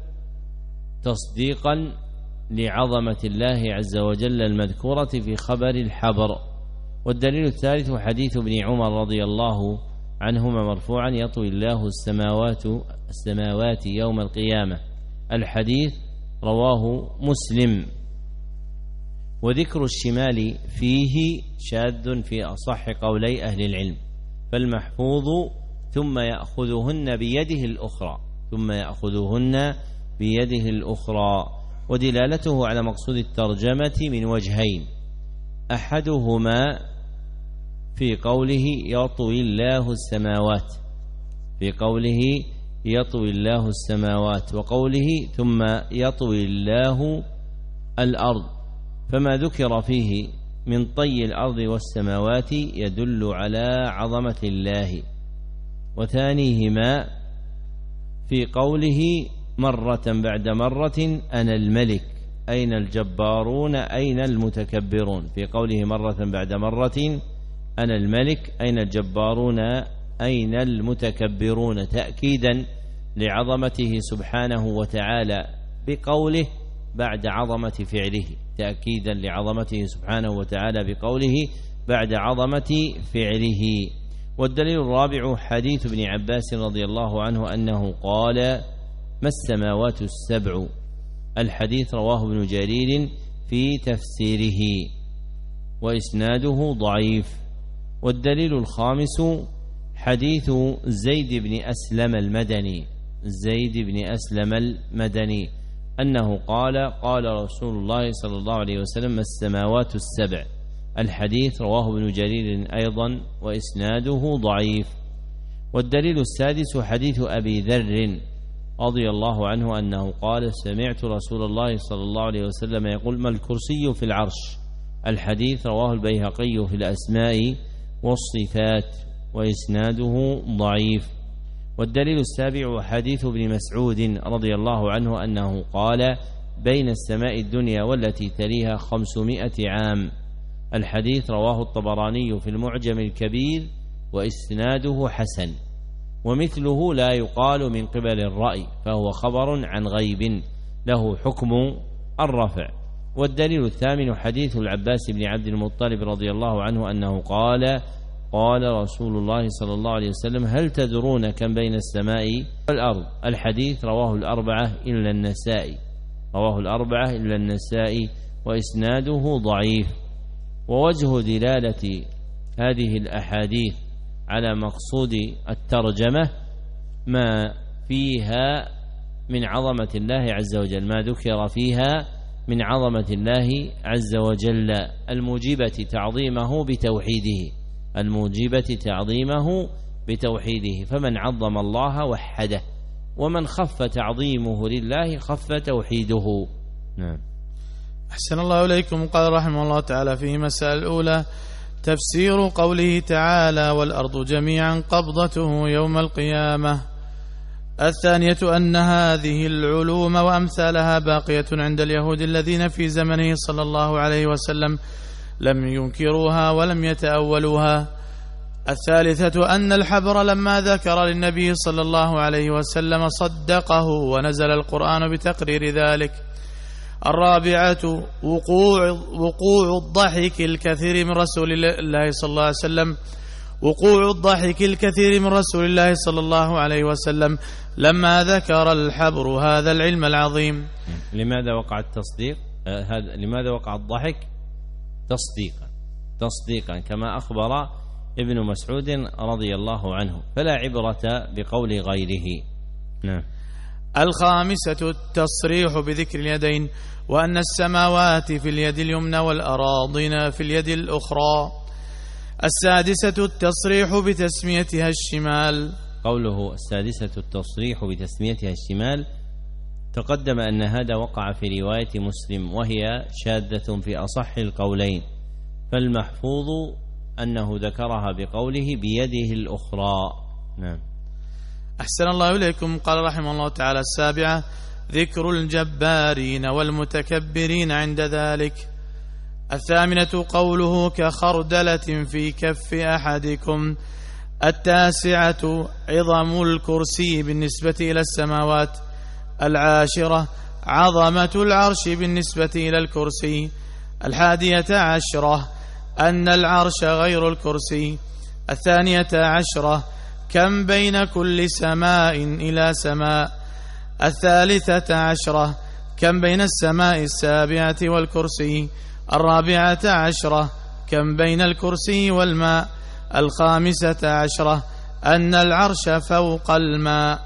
تصديقا لعظمة الله عز وجل المذكورة في خبر الحبر. والدليل الثالث حديث ابن عمر رضي الله عنهما مرفوعا يطوي الله السماوات السماوات يوم القيامة، الحديث رواه مسلم. وذكر الشمال فيه شاذ في أصح قولي أهل العلم، فالمحفوظ ثم يأخذهن بيده الأخرى ثم يأخذهن بيده الأخرى ودلالته على مقصود الترجمة من وجهين، أحدهما في قوله يطوي الله السماوات في قوله يطوي الله السماوات وقوله ثم يطوي الله الأرض، فما ذكر فيه من طي الأرض والسماوات يدل على عظمة الله. وثانيهما في قوله مرة بعد مرة أنا الملك أين الجبارون أين المتكبرون، في قوله مرة بعد مرة أنا الملك أين الجبارون أين المتكبرون، تأكيدا لعظمته سبحانه وتعالى بقوله بعد عظمة فعله تأكيدا لعظمته سبحانه وتعالى بقوله بعد عظمة فعله. والدليل الرابع حديث ابن عباس رضي الله عنه أنه قال ما السماوات السبع، الحديث رواه ابن جرير في تفسيره وإسناده ضعيف. والدليل الخامس حديث زيد بن أسلم المدني زيد بن أسلم المدني أنه قال قال رسول الله صلى الله عليه وسلم السماوات السبع، الحديث رواه ابن جرير أيضا وإسناده ضعيف. والدليل السادس حديث أبي ذر رضي الله عنه أنه قال سمعت رسول الله صلى الله عليه وسلم يقول ما الكرسي في العرش، الحديث رواه البيهقي في الأسماء والصفات وإسناده ضعيف. والدليل السابع حديث ابن مسعود رضي الله عنه أنه قال بين السماء الدنيا والتي تليها خمسمائة عام، الحديث رواه الطبراني في المعجم الكبير وإسناده حسن. ومثله لا يقال من قبل الرأي، فهو خبر عن غيب له حكم الرفع. والدليل الثامن حديث العباس بن عبد المطلب رضي الله عنه أنه قال قال رسول الله صلى الله عليه وسلم هل تدرون كم بين السماء والأرض، الحديث رواه الأربعة إلا النسائي رواه الأربعة إلا النسائي وإسناده ضعيف. ووجه دلالة هذه الأحاديث على مقصود الترجمة ما فيها من عظمة الله عز وجل ما ذكر فيها من عظمة الله عز وجل الموجبة تعظيمه بتوحيده الموجبة تعظيمه بتوحيده فمن عظم الله وحده، ومن خف تعظيمه لله خف توحيده. نعم. أحسن الله إليكم. قال رحمه الله تعالى في مسألة الأولى تفسير قوله تعالى والأرض جميعا قبضته يوم القيامة. الثانية أن هذه العلوم وأمثالها باقية عند اليهود الذين في زمنه صلى الله عليه وسلم لم ينكروها ولم يتأولوها، الثالثة أن الحبر لما ذكر للنبي صلى الله عليه وسلم صدقه ونزل القرآن بتقرير ذلك. الرابعة وقوع وقوع الضحك الكثير من رسول الله صلى الله عليه وسلم وقوع الضحك الكثير من رسول الله صلى الله عليه وسلم لما ذكر الحبر هذا العلم العظيم. لماذا وقع التصديق؟ آه هذا لماذا وقع الضحك؟ تصديقا تصديقا كما أخبر ابن مسعود رضي الله عنه، فلا عبرة بقول غيره. نعم. الخامسة التصريح بذكر اليدين، وأن السماوات في اليد اليمنى والأراضين في اليد الأخرى. السادسة التصريح بتسميتها الشمال. قوله السادسة التصريح بتسميتها الشمال، تقدم أن هذا وقع في رواية مسلم وهي شاذة في أصح القولين، فالمحفوظ أنه ذكرها بقوله بيده الأخرى. نعم. أحسن الله إليكم. قال رحمه الله تعالى: السابعة ذكر الجبارين والمتكبرين عند ذلك. الثامنة قوله كخردلة في كف أحدكم. التاسعة عظم الكرسي بالنسبة إلى السماوات. العاشرة عظمة العرش بالنسبة إلى الكرسي. الحادية عشرة أن العرش غير الكرسي. الثانية عشرة كم بين كل سماء إلى سماء. الثالثة عشرة كم بين السماء السابعة والكرسي. الرابعة عشرة كم بين الكرسي والماء. الخامسة عشرة أن العرش فوق الماء.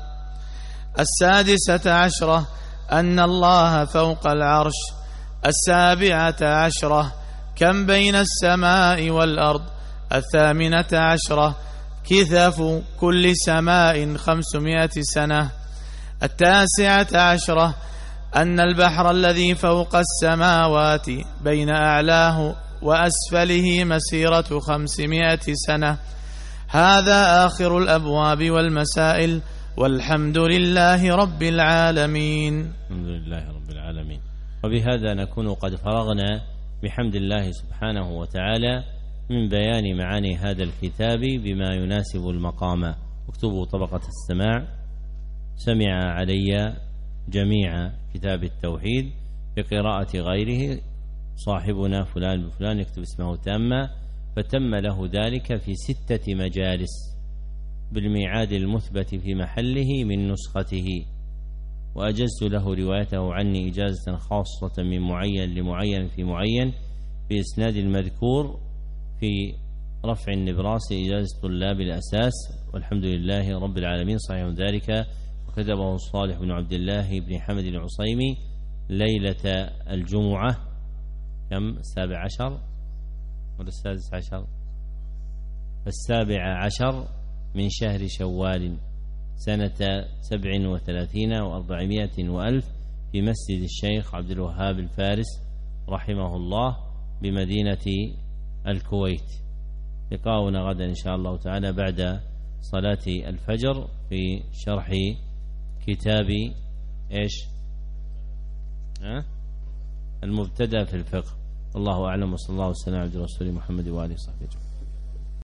السادسة عشرة أن الله فوق العرش. السابعة عشرة كم بين السماء والأرض. الثامنة عشرة كثف كل سماء خمسمائة سنة. التاسعة عشرة أن البحر الذي فوق السماوات بين أعلاه وأسفله مسيرة خمسمائة سنة. هذا آخر الأبواب والمسائل، والحمد لله رب العالمين. الحمد لله رب العالمين. وبهذا نكون قد فرغنا بحمد الله سبحانه وتعالى من بيان معاني هذا الكتاب بما يناسب المقام. اكتبوا طبقة السماع. سمع علي جميع كتاب التوحيد بقراءة غيره صاحبنا فلان بفلان، يكتب اسمه تاما، فتم له ذلك في ستة مجالس بالميعاد المثبت في محله من نسخته، وأجزت له روايته عني إجازة خاصة من معين لمعين في معين بإسناد المذكور في رفع النبراس إجازة طلاب الأساس، والحمد لله رب العالمين. صحيح ذلك وكتبه صالح بن عبد الله بن حمد العصيمي ليلة الجمعة كم السابع عشر ولا السادس عشر السابع عشر من شهر شوال سنة سبع وثلاثين وأربعمائة وألف في مسجد الشيخ عبد الوهاب الفارس رحمه الله بمدينة الكويت. لقاؤنا غدا إن شاء الله تعالى بعد صلاة الفجر في شرح كتاب إيش أه؟ المبتدأ في الفقه. الله أعلم، وصلى الله وسلم على رسول محمد وآله وصحبه.